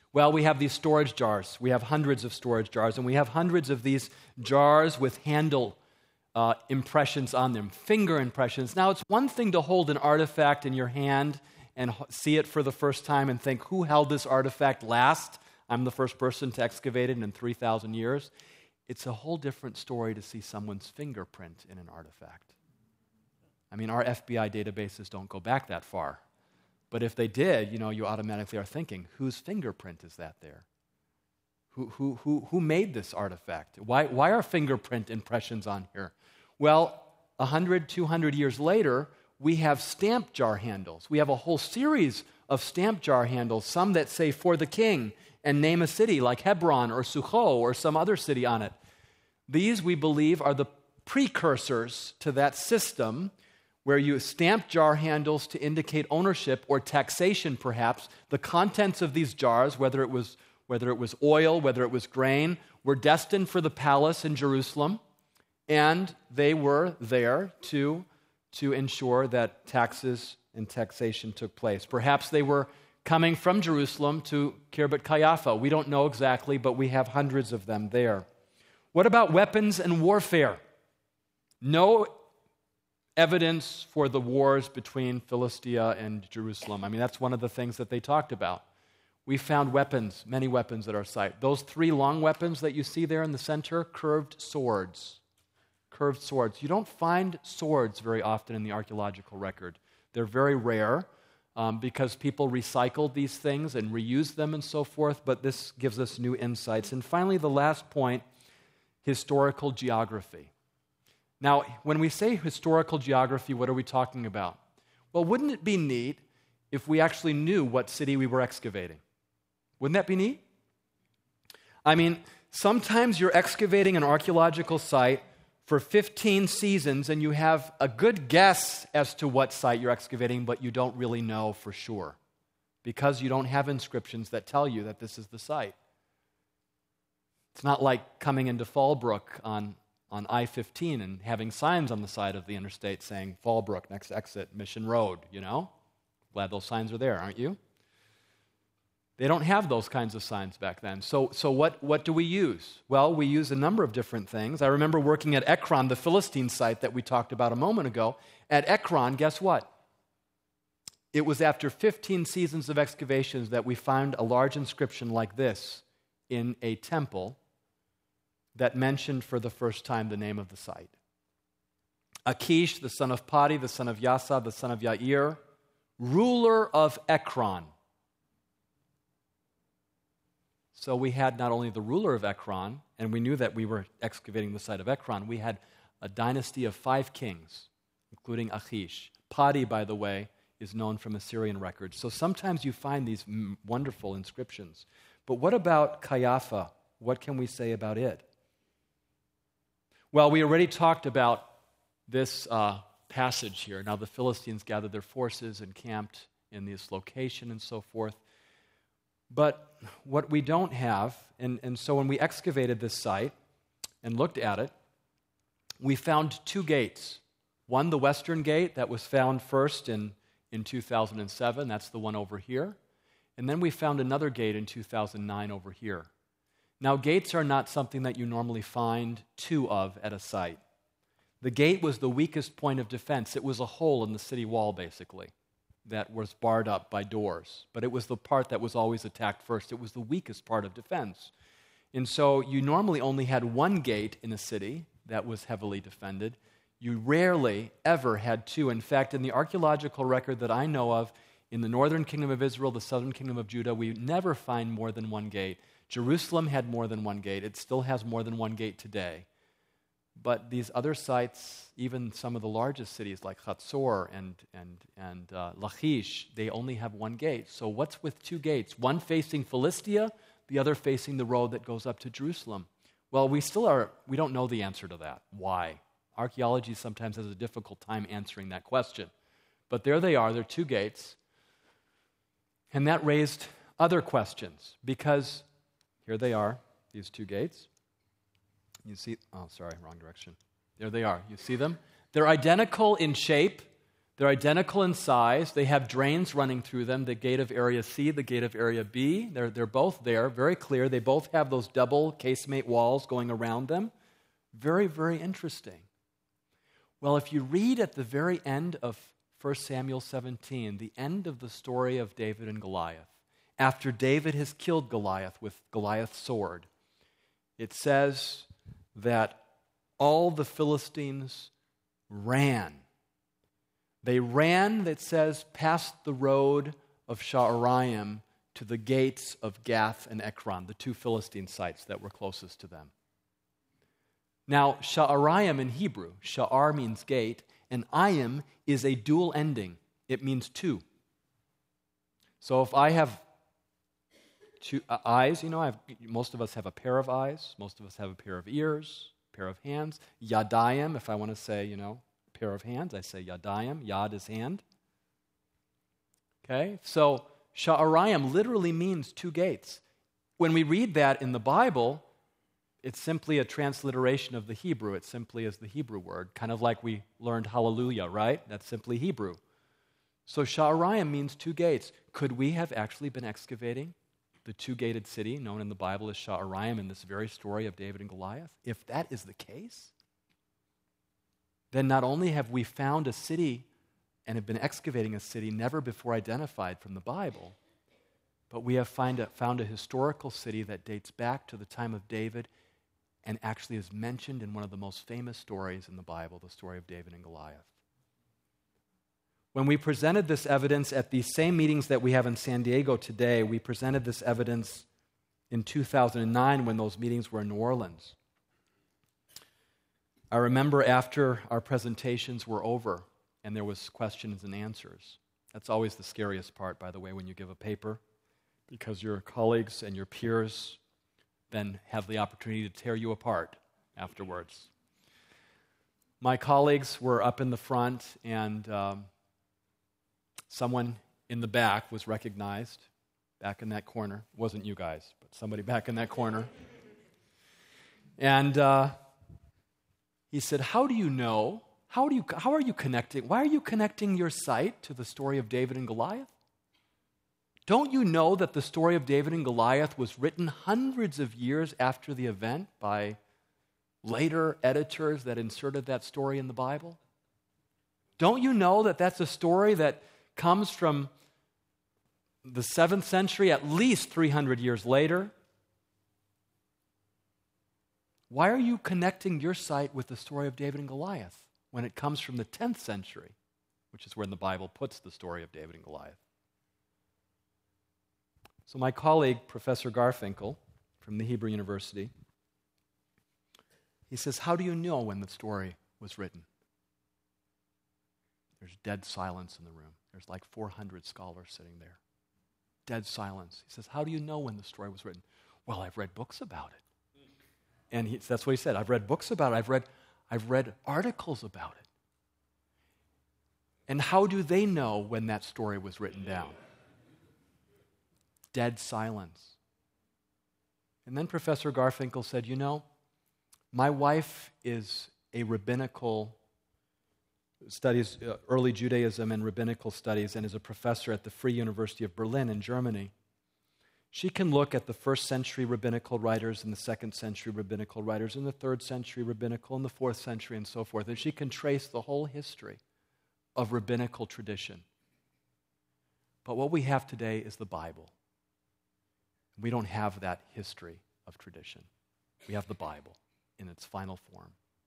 Well, we have these storage jars. We have hundreds of storage jars, and we have hundreds of these jars with handle uh, impressions on them, finger impressions. Now, it's one thing to hold an artifact in your hand and see it for the first time and think, who held this artifact last? I'm the first person to excavate it in three thousand years. It's a whole different story to see someone's fingerprint in an artifact. I mean, our F B I databases don't go back that far. But if they did, you know, you automatically are thinking, whose fingerprint is that there? Who, who, who, who made this artifact? Why, why are fingerprint impressions on here? Well, one hundred, two hundred years later, we have stamp jar handles. We have a whole series of stamp jar handles, some that say for the king and name a city like Hebron or Succo or some other city on it. These, we believe, are the precursors to that system where you stamp jar handles to indicate ownership or taxation, perhaps. The contents of these jars, whether it was, whether it was oil, whether it was grain, were destined for the palace in Jerusalem, and they were there to, to ensure that taxes and taxation took place. Perhaps they were coming from Jerusalem to Khirbet Qeiyafa. We don't know exactly, but we have hundreds of them there. What about weapons and warfare? No evidence for the wars between Philistia and Jerusalem. I mean, that's one of the things that they talked about. We found weapons, many weapons at our site. Those three long weapons that you see there in the center, curved swords. Curved swords. You don't find swords very often in the archaeological record. They're very rare um, because people recycled these things and reused them and so forth, but this gives us new insights. And finally, the last point, historical geography. Now, when we say historical geography, what are we talking about? Well, wouldn't it be neat if we actually knew what city we were excavating? Wouldn't that be neat? I mean, sometimes you're excavating an archaeological site for fifteen seasons and you have a good guess as to what site you're excavating, but you don't really know for sure because you don't have inscriptions that tell you that this is the site. It's not like coming into Fallbrook on on I fifteen and having signs on the side of the interstate saying, Fallbrook, next exit, Mission Road, you know? Glad those signs are there, aren't you? They don't have those kinds of signs back then. So, so what, what do we use? Well, we use a number of different things. I remember working at Ekron, the Philistine site that we talked about a moment ago. At Ekron, guess what? It was after fifteen seasons of excavations that we found a large inscription like this in a temple that mentioned for the first time the name of the site. Achish, the son of Padi, the son of Yasa, the son of Yair, ruler of Ekron. So we had not only the ruler of Ekron, and we knew that we were excavating the site of Ekron, we had a dynasty of five kings, including Achish. Padi, by the way, is known from Assyrian records. So sometimes you find these m- wonderful inscriptions. But what about Qeiyafa? What can we say about it? Well, we already talked about this uh, passage here. Now, the Philistines gathered their forces and camped in this location and so forth. But what we don't have, and, and so when we excavated this site and looked at it, we found two gates. One, the western gate that was found first in, in two thousand seven. That's the one over here. And then we found another gate in two thousand nine over here. Now, gates are not something that you normally find two of at a site. The gate was the weakest point of defense. It was a hole in the city wall, basically, that was barred up by doors. But it was the part that was always attacked first. It was the weakest part of defense. And so you normally only had one gate in a city that was heavily defended. You rarely ever had two. In fact, in the archaeological record that I know of, in the northern kingdom of Israel, the southern kingdom of Judah, we never find more than one gate. Jerusalem had more than one gate. It still has more than one gate today. But these other sites, even some of the largest cities like Hatzor and, and, and uh, Lachish, they only have one gate. So what's with two gates? One facing Philistia, the other facing the road that goes up to Jerusalem. Well, we still are, we don't know the answer to that. Why? Archaeology sometimes has a difficult time answering that question. But there they are, they're two gates. And that raised other questions because here they are, these two gates. You see, oh, sorry, wrong direction. There they are. You see them? They're identical in shape. They're identical in size. They have drains running through them, the gate of Area C, the gate of Area B. They're, they're both there, very clear. They both have those double casemate walls going around them. Very, very interesting. Well, if you read at the very end of First Samuel seventeen, the end of the story of David and Goliath, after David has killed Goliath with Goliath's sword, it says that all the Philistines ran. They ran, it says, past the road of Sha'araim to the gates of Gath and Ekron, the two Philistine sites that were closest to them. Now, Sha'araim in Hebrew, Sha'ar means gate, and Ayim is a dual ending. It means two. So if I have two uh, eyes, you know, I have, most of us have a pair of eyes, most of us have a pair of ears, a pair of hands. Yadayim, if I want to say, you know, a pair of hands, I say yadayim. Yad is hand. Okay, so Sha'araim literally means two gates. When we read that in the Bible, it's simply a transliteration of the Hebrew. It simply is the Hebrew word, kind of like we learned hallelujah, right? That's simply Hebrew. So Sha'araim means two gates. Could we have actually been excavating the two-gated city known in the Bible as Sha'araim in this very story of David and Goliath? If that is the case, then not only have we found a city and have been excavating a city never before identified from the Bible, but we have find a, found a historical city that dates back to the time of David and actually is mentioned in one of the most famous stories in the Bible, the story of David and Goliath. When we presented this evidence at the same meetings that we have in San Diego today, we presented this evidence in two thousand nine when those meetings were in New Orleans. I remember after our presentations were over and there was questions and answers. That's always the scariest part, by the way, when you give a paper, because your colleagues and your peers then have the opportunity to tear you apart afterwards. My colleagues were up in the front, and um, someone in the back was recognized, back in that corner. It wasn't you guys, but somebody back in that corner. And uh, he said, how do you know, how do you, how are you connecting, why are you connecting your sight to the story of David and Goliath? Don't you know that the story of David and Goliath was written hundreds of years after the event by later editors that inserted that story in the Bible? Don't you know that that's a story that comes from the seventh century, at least three hundred years later? Why are you connecting your sight with the story of David and Goliath when it comes from the tenth century, which is when the Bible puts the story of David and Goliath? So my colleague, Professor Garfinkel, from the Hebrew University, he says, how do you know when the story was written? There's dead silence in the room. There's like four hundred scholars sitting there. Dead silence. He says, how do you know when the story was written? Well, I've read books about it. And he, that's what he said. I've read books about it. I've read, I've read articles about it. And how do they know when that story was written down? Dead silence. And then Professor Garfinkel said, you know, my wife is a rabbinical, studies uh, early Judaism and rabbinical studies, and is a professor at the Free University of Berlin in Germany. She can look at the first century rabbinical writers and the second century rabbinical writers and the third century rabbinical and the fourth century and so forth, and she can trace the whole history of rabbinical tradition. But what we have today is the Bible. We don't have that history of tradition. We have the Bible in its final form.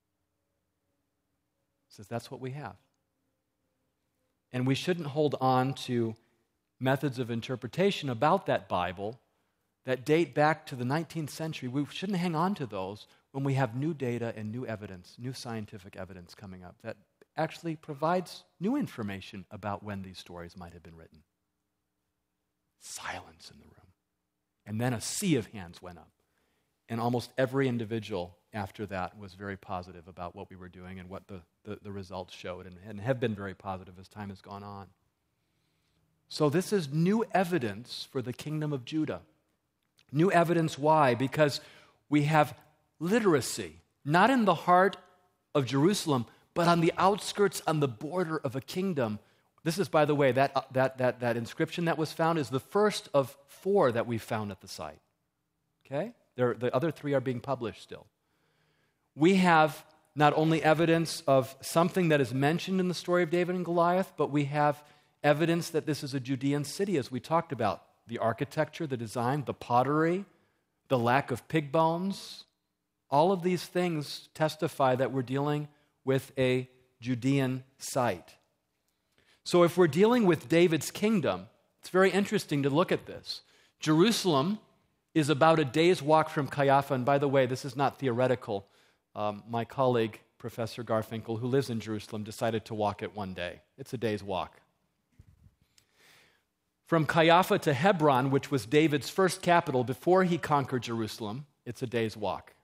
He says that's what we have. And we shouldn't hold on to methods of interpretation about that Bible that date back to the nineteenth century. We shouldn't hang on to those when we have new data and new evidence, new scientific evidence coming up that actually provides new information about when these stories might have been written. Silence in the room. And then a sea of hands went up. And almost every individual after that was very positive about what we were doing and what the, the, the results showed, and, and have been very positive as time has gone on. So this is new evidence for the kingdom of Judah. New evidence, why? Because we have literacy, not in the heart of Jerusalem, but on the outskirts, on the border of a kingdom. This is, by the way, that, uh, that, that, that inscription that was found is the first of four that we found at the site. Okay? There, the other three are being published still. We have not only evidence of something that is mentioned in the story of David and Goliath, but we have evidence that this is a Judean city, as we talked about. The architecture, the design, the pottery, the lack of pig bones. All of these things testify that we're dealing with a Judean site. So if we're dealing with David's kingdom, it's very interesting to look at this. Jerusalem is about a day's walk from Caiaphas, and by the way, this is not theoretical. Um, my colleague, Professor Garfinkel, who lives in Jerusalem, decided to walk it one day. It's a day's walk. From Caiaphas to Hebron, which was David's first capital before he conquered Jerusalem, it's a day's walk.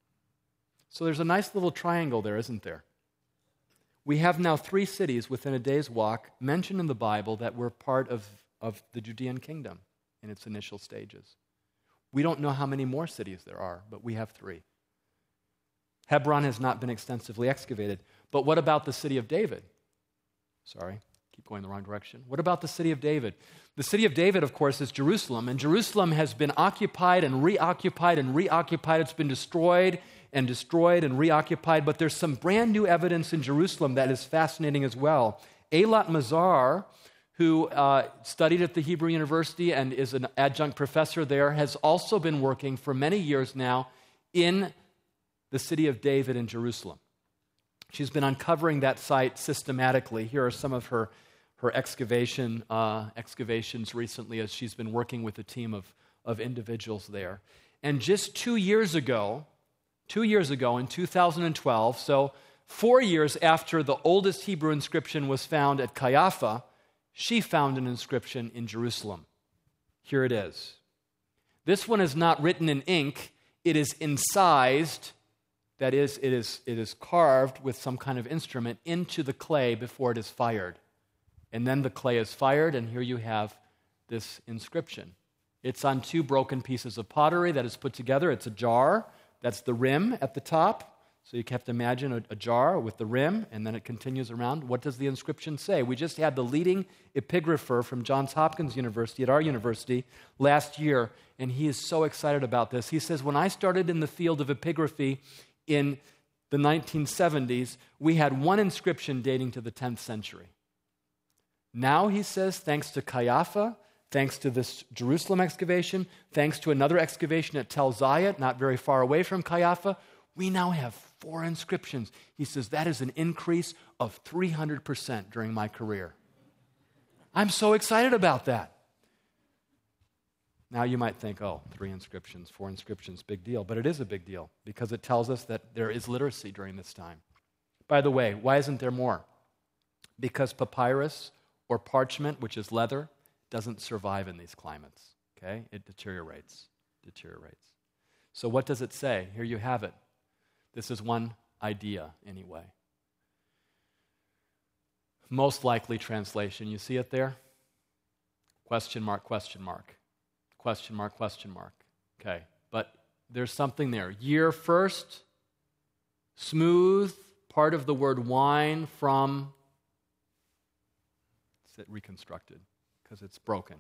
So there's a nice little triangle there, isn't there? We have now three cities within a day's walk mentioned in the Bible that were part of, of the Judean kingdom in its initial stages. We don't know how many more cities there are, but we have three. Hebron has not been extensively excavated. But what about the city of David? Sorry, keep going the wrong direction. What about the city of David? The city of David, of course, is Jerusalem, and Jerusalem has been occupied and reoccupied and reoccupied. It's been destroyed and destroyed and reoccupied, but there's some brand new evidence in Jerusalem that is fascinating as well. Eilat Mazar, who uh, studied at the Hebrew University and is an adjunct professor there, has also been working for many years now in the city of David in Jerusalem. She's been uncovering that site systematically. Here are some of her, her excavation uh, excavations recently as she's been working with a team of, of individuals there. And just two years ago, two years ago in two thousand twelve, so four years after the oldest Hebrew inscription was found at Caiaphas, she found an inscription in Jerusalem. Here it is. This one is not written in ink. It is incised. That is, it is, it is carved with some kind of instrument into the clay before it is fired. And then the clay is fired, and here you have this inscription. It's on two broken pieces of pottery that is put together. It's a jar. That's the rim at the top. So you have to imagine a, a jar with the rim, and then it continues around. What does the inscription say? We just had the leading epigrapher from Johns Hopkins University at our university last year, and he is so excited about this. He says, when I started in the field of epigraphy in the nineteen seventies, we had one inscription dating to the tenth century. Now, he says, thanks to Caiaphas, thanks to this Jerusalem excavation, thanks to another excavation at Tel Zayat, not very far away from Caiaphas, we now have four inscriptions. He says, that is an increase of three hundred percent during my career. I'm so excited about that. Now you might think, oh, three inscriptions, four inscriptions, big deal. But it is a big deal because it tells us that there is literacy during this time. By the way, why isn't there more? Because papyrus or parchment, which is leather, doesn't survive in these climates, okay? It deteriorates, deteriorates. So what does it say? Here you have it. This is one idea, anyway. Most likely translation. You see it there? Question mark, question mark. Question mark, question mark. Okay, but there's something there. Year first, smooth, part of the word wine from, it's reconstructed because it's broken.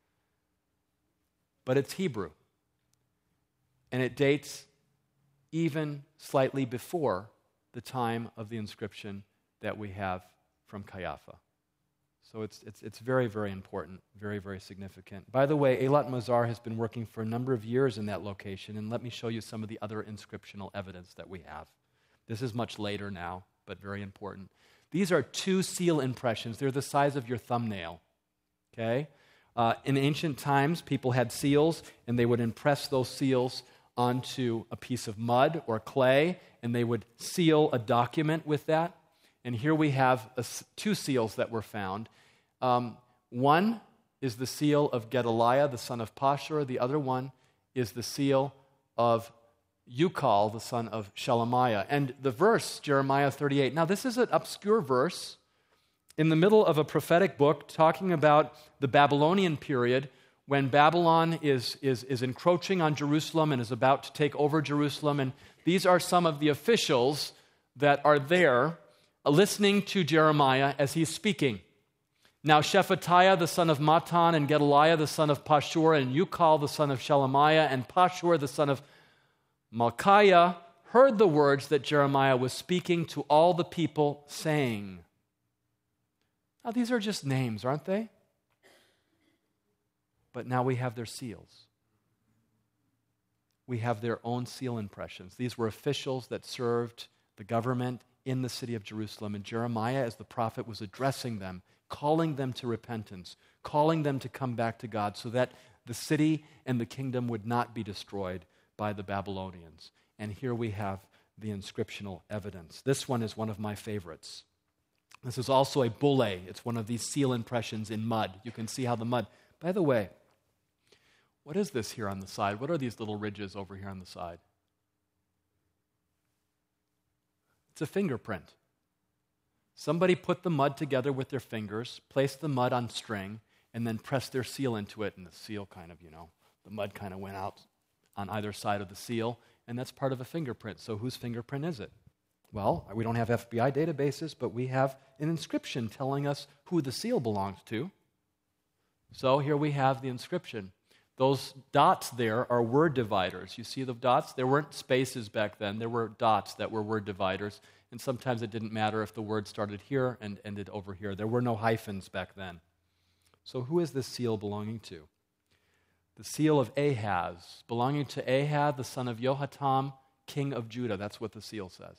But it's Hebrew. And it dates even slightly before the time of the inscription that we have from Caiaphas. So it's, it's, it's very, very important, very, very significant. By the way, Eilat Mazar has been working for a number of years in that location, and let me show you some of the other inscriptional evidence that we have. This is much later now, but very important. These are two seal impressions. They're the size of your thumbnail, okay? Uh, in ancient times, people had seals, and they would impress those seals onto a piece of mud or clay, and they would seal a document with that. And here we have a, two seals that were found. Um, one is the seal of Gedaliah, the son of Pashur. The other one is the seal of Ukal, the son of Shelemiah. And the verse, Jeremiah thirty-eight. Now, this is an obscure verse in the middle of a prophetic book talking about the Babylonian period when Babylon is, is, is encroaching on Jerusalem and is about to take over Jerusalem. And these are some of the officials that are there listening to Jeremiah as he's speaking. Now Shephatiah the son of Matan, and Gedaliah the son of Pashur, and Ukal the son of Shelemiah, and Pashur the son of Malchiah heard the words that Jeremiah was speaking to all the people, saying. Now these are just names, aren't they? But now we have their seals. We have their own seal impressions. These were officials that served the government in the city of Jerusalem, and Jeremiah, as the prophet, was addressing them, calling them to repentance, calling them to come back to God so that the city and the kingdom would not be destroyed by the Babylonians. And here we have the inscriptional evidence. This one is one of my favorites. This is also a bulle. It's one of these seal impressions in mud. You can see how the mud... By the way, what is this here on the side? What are these little ridges over here on the side? It's a fingerprint. Somebody put the mud together with their fingers, placed the mud on string, and then pressed their seal into it, and the seal kind of, you know, the mud kind of went out on either side of the seal, and that's part of a fingerprint. So whose fingerprint is it? Well, we don't have F B I databases, but we have an inscription telling us who the seal belongs to. So here we have the inscription. Those dots there are word dividers. You see the dots? There weren't spaces back then. There were dots that were word dividers. And sometimes it didn't matter if the word started here and ended over here. There were no hyphens back then. So who is this seal belonging to? The seal of Ahaz, belonging to Ahaz, the son of Jehoiakim, king of Judah. That's what the seal says.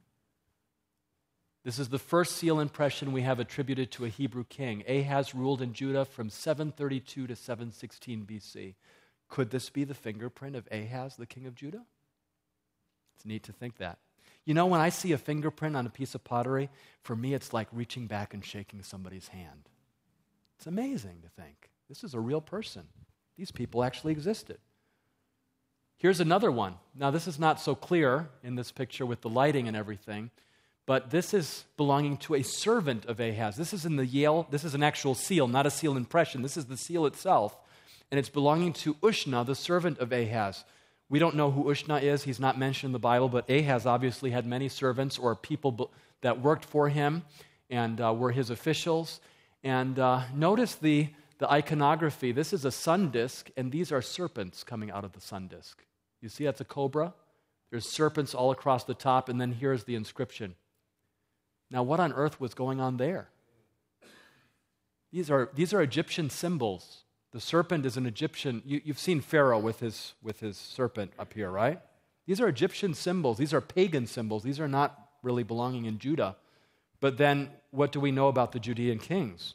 This is the first seal impression we have attributed to a Hebrew king. Ahaz ruled in Judah from seven thirty-two to seven sixteen B C. Could this be the fingerprint of Ahaz, the king of Judah? It's neat to think that. You know, when I see a fingerprint on a piece of pottery, for me it's like reaching back and shaking somebody's hand. It's amazing to think. This is a real person. These people actually existed. Here's another one. Now, this is not so clear in this picture with the lighting and everything, but this is belonging to a servant of Ahaz. This is in the Yale, this is an actual seal, not a seal impression. This is the seal itself, and it's belonging to Ushna, the servant of Ahaz. We don't know who Ushna is. He's not mentioned in the Bible, but Ahaz obviously had many servants or people that worked for him and uh, were his officials. And uh, notice the, the iconography. This is a sun disk, and these are serpents coming out of the sun disk. You see that's a cobra? There's serpents all across the top, and then here's the inscription. Now, what on earth was going on there? These are, these are Egyptian symbols. The serpent is an Egyptian. You, you've seen Pharaoh with his, with his serpent up here, right? These are Egyptian symbols. These are pagan symbols. These are not really belonging in Judah. But then, what do we know about the Judean kings?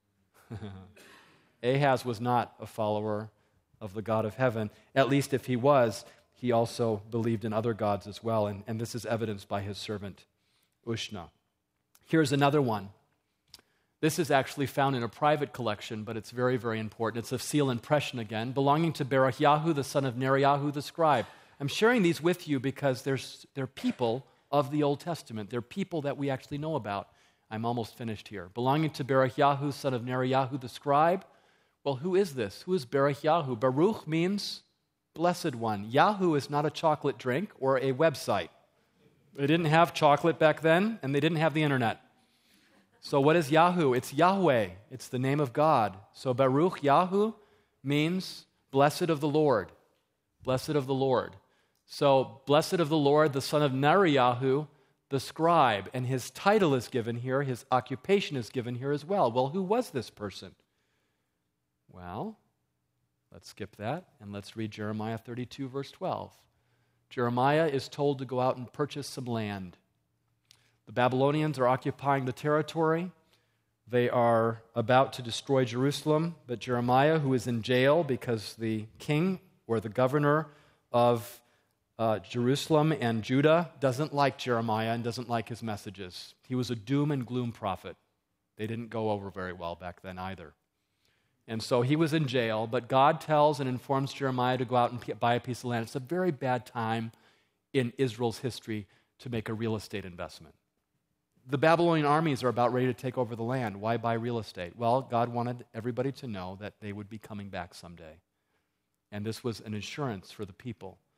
Ahaz was not a follower of the God of heaven. At least if he was, he also believed in other gods as well. And, and this is evidenced by his servant, Ushna. Here's another one. This is actually found in a private collection, but it's very, very important. It's a seal impression again, belonging to Berechiahu, the son of Neriyahu, the scribe. I'm sharing these with you because there's, they're people of the Old Testament. They're people that we actually know about. I'm almost finished here. Belonging to Berechiahu, son of Neriyahu, the scribe. Well, who is this? Who is Berechiahu? Baruch means blessed one. Yahoo is not a chocolate drink or a website. They didn't have chocolate back then, and they didn't have the internet. So what is Yahoo? It's Yahweh. It's the name of God. So Baruch Yahoo means blessed of the Lord. Blessed of the Lord. So blessed of the Lord, the son of Neriyahu, the scribe. And his title is given here. His occupation is given here as well. Well, who was this person? Well, let's skip that, and let's read Jeremiah thirty-two, verse twelve. Jeremiah is told to go out and purchase some land. The Babylonians are occupying the territory. They are about to destroy Jerusalem, but Jeremiah, who is in jail because the king or the governor of uh, Jerusalem and Judah doesn't like Jeremiah and doesn't like his messages. He was a doom and gloom prophet. They didn't go over very well back then either. And so he was in jail, but God tells and informs Jeremiah to go out and buy a piece of land. It's a very bad time in Israel's history to make a real estate investment. The Babylonian armies are about ready to take over the land. Why buy real estate? Well, God wanted everybody to know that they would be coming back someday. And this was an assurance for the people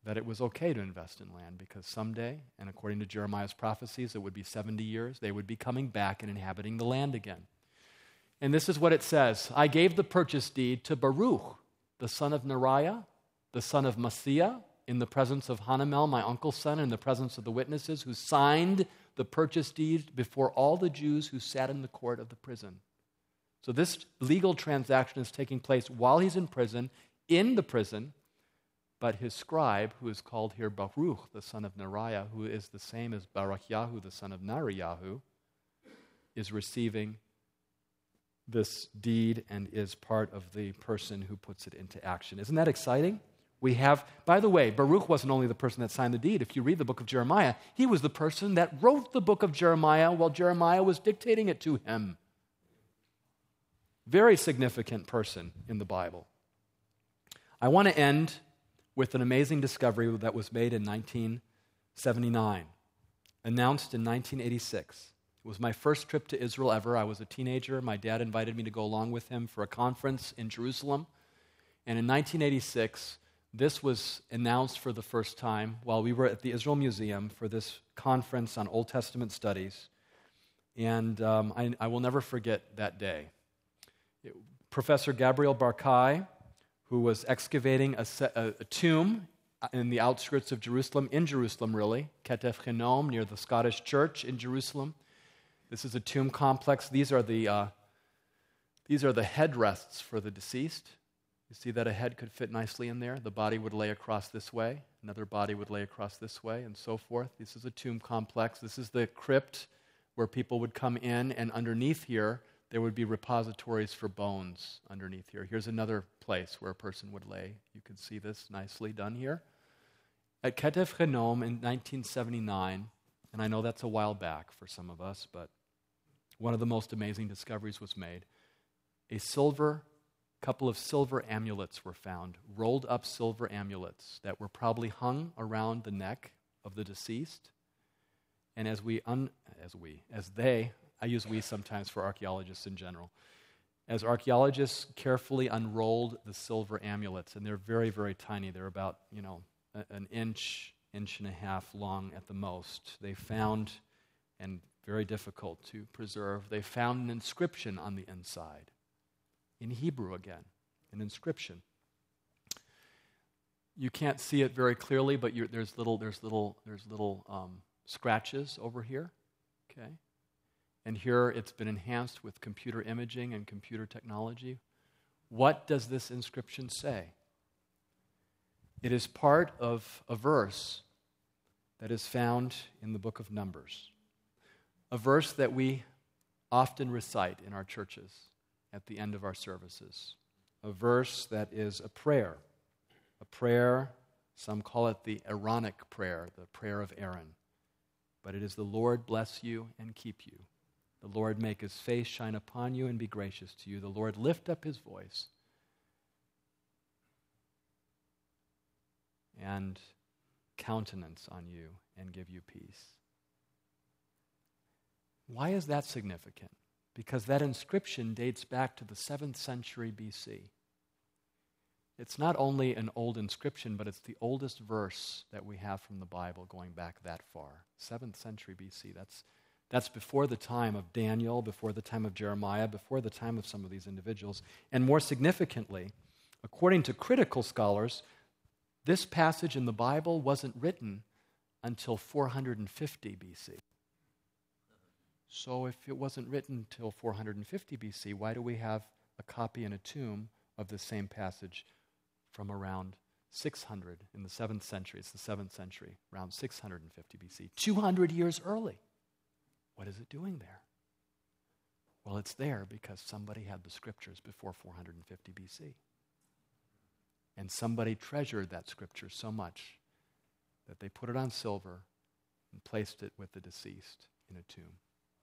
that it was okay to invest in land because someday, and according to Jeremiah's prophecies, it would be seventy years, they would be coming back and inhabiting the land again. And this is what it says: I gave the purchase deed to Baruch, the son of Neriah, the son of Maaseiah, in the presence of Hanamel, my uncle's son, in the presence of the witnesses, who signed the purchase deed before all the Jews who sat in the court of the prison. So this legal transaction is taking place while he's in prison, in the prison, but his scribe, who is called here Baruch, the son of Neriah, who is the same as Barachiahu, the son of Neriyahu, is receiving this deed and is part of the person who puts it into action. Isn't that exciting? We have, by the way, Baruch wasn't only the person that signed the deed. If you read the book of Jeremiah, he was the person that wrote the book of Jeremiah while Jeremiah was dictating it to him. Very significant person in the Bible. I want to end with an amazing discovery that was made in nineteen seventy-nine, announced in nineteen eighty-six. It was my first trip to Israel ever. I was a teenager. My dad invited me to go along with him for a conference in Jerusalem. And in nineteen eighty-six, this was announced for the first time while we were at the Israel Museum for this conference on Old Testament studies. And um, I, I will never forget that day. It, Professor Gabriel Barkai, who was excavating a, a, a tomb in the outskirts of Jerusalem, in Jerusalem really, Ketef Chenom, near the Scottish Church in Jerusalem. This is a tomb complex. These are the uh, these are the headrests for the deceased. You see that a head could fit nicely in there. The body would lay across this way. Another body would lay across this way, and so forth. This is a tomb complex. This is the crypt where people would come in, and underneath here, there would be repositories for bones underneath here. Here's another place where a person would lay. You can see this nicely done here. At Ketef Chenom in nineteen seventy-nine, and I know that's a while back for some of us, but one of the most amazing discoveries was made. A silver, couple of silver amulets were found, rolled up silver amulets that were probably hung around the neck of the deceased. And as we, un, as we, as they, I use we sometimes for archaeologists in general, as archaeologists carefully unrolled the silver amulets, and they're very, very tiny. They're about, you know, an inch, inch and a half long at the most. They found, and very difficult to preserve, they found an inscription on the inside. In Hebrew again, an inscription. You can't see it very clearly, but you're, there's little, there's little, there's little um, scratches over here. Okay. And here it's been enhanced with computer imaging and computer technology. What does this inscription say? It is part of a verse that is found in the book of Numbers, a verse that we often recite in our churches at the end of our services, a verse that is a prayer, a prayer, some call it the Aaronic prayer, the prayer of Aaron, but it is the Lord bless you and keep you. The Lord make his face shine upon you and be gracious to you. The Lord lift up his voice and countenance on you and give you peace. Why is that significant? Because that inscription dates back to the seventh century B C. It's not only an old inscription, but it's the oldest verse that we have from the Bible going back that far. seventh century B C. That's That's before the time of Daniel, before the time of Jeremiah, before the time of some of these individuals. And more significantly, according to critical scholars, this passage in the Bible wasn't written until four hundred fifty B C. So if it wasn't written until four hundred fifty B C, why do we have a copy in a tomb of the same passage from around six hundred in the seventh century? It's the seventh century, around six hundred fifty B C, two hundred years early. What is it doing there? Well, it's there because somebody had the scriptures before four hundred fifty B C. And somebody treasured that scripture so much that they put it on silver and placed it with the deceased in a tomb.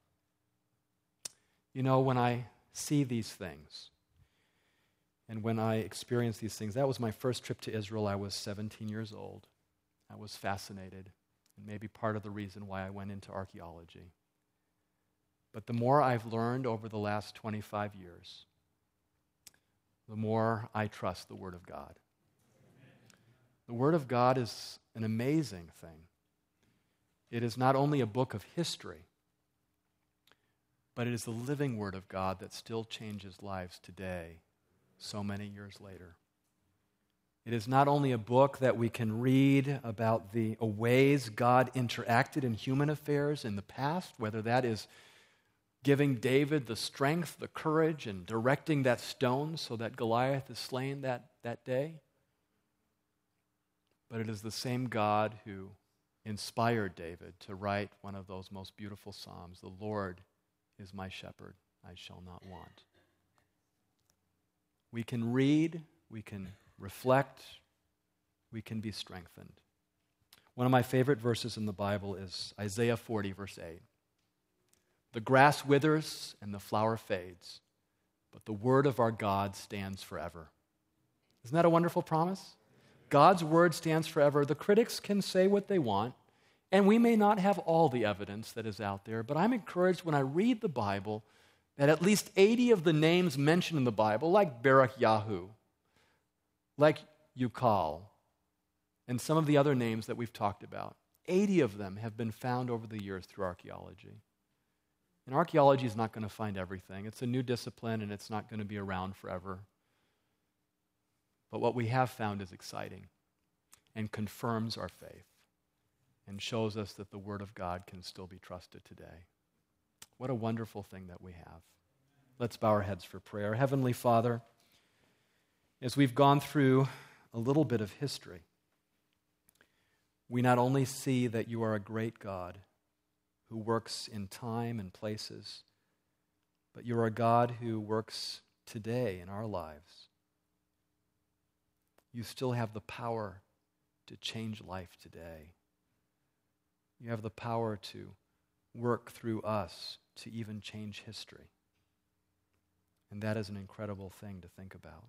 You know, when I see these things, and when I experience these things, that was my first trip to Israel. I was seventeen years old. I was fascinated, and maybe part of the reason why I went into archaeology. But the more I've learned over the last twenty-five years, the more I trust the Word of God. The Word of God is an amazing thing. It is not only a book of history, but it is the living Word of God that still changes lives today, so many years later. It is not only a book that we can read about the ways God interacted in human affairs in the past, whether that is giving David the strength, the courage, and directing that stone so that Goliath is slain that, that day. But it is the same God who inspired David to write one of those most beautiful psalms, "The Lord is my shepherd, I shall not want." We can read, we can reflect, we can be strengthened. One of my favorite verses in the Bible is Isaiah forty, verse eight. "The grass withers and the flower fades, but the word of our God stands forever." Isn't that a wonderful promise? God's word stands forever. The critics can say what they want, and we may not have all the evidence that is out there, but I'm encouraged when I read the Bible that at least eighty of the names mentioned in the Bible, like Barak Yahu, like Yukal, and some of the other names that we've talked about, eighty of them have been found over the years through archaeology. And archaeology is not going to find everything. It's a new discipline, and it's not going to be around forever. But what we have found is exciting and confirms our faith and shows us that the Word of God can still be trusted today. What a wonderful thing that we have. Let's bow our heads for prayer. Heavenly Father, as we've gone through a little bit of history, we not only see that you are a great God who works in time and places, but you're a God who works today in our lives. You still have the power to change life today. You have the power to work through us to even change history. And that is an incredible thing to think about.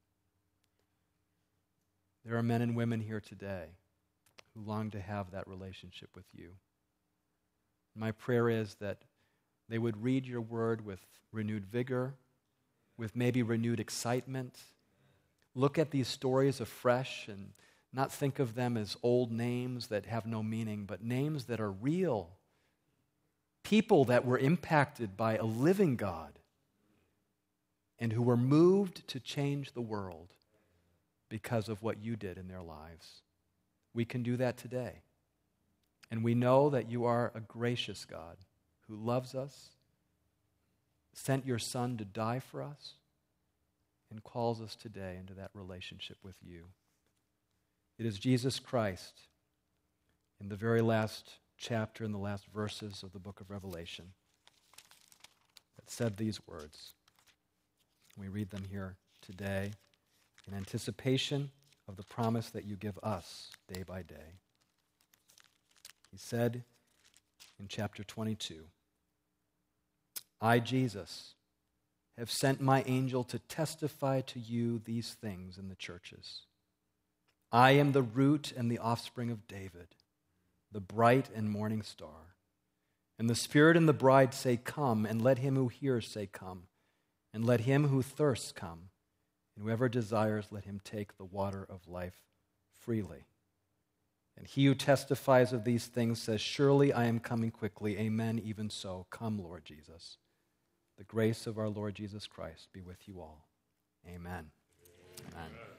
There are men and women here today who long to have that relationship with you. My prayer is that they would read your word with renewed vigor, with maybe renewed excitement. Look at these stories afresh and not think of them as old names that have no meaning, but names that are real. People that were impacted by a living God and who were moved to change the world because of what you did in their lives. We can do that today. And we know that you are a gracious God who loves us, sent your Son to die for us, and calls us today into that relationship with you. It is Jesus Christ, in the very last chapter, in the last verses of the book of Revelation, that said these words. We read them here today in anticipation of the promise that you give us day by day. He said in chapter twenty-two, "I, Jesus, have sent my angel to testify to you these things in the churches. I am the root and the offspring of David, the bright and morning star. And the Spirit and the bride say, 'Come,' and let him who hears say, 'Come,' and let him who thirsts come, and whoever desires, let him take the water of life freely. And he who testifies of these things says, 'Surely I am coming quickly.' Amen, even so. Come, Lord Jesus. The grace of our Lord Jesus Christ be with you all. Amen. Amen. Amen.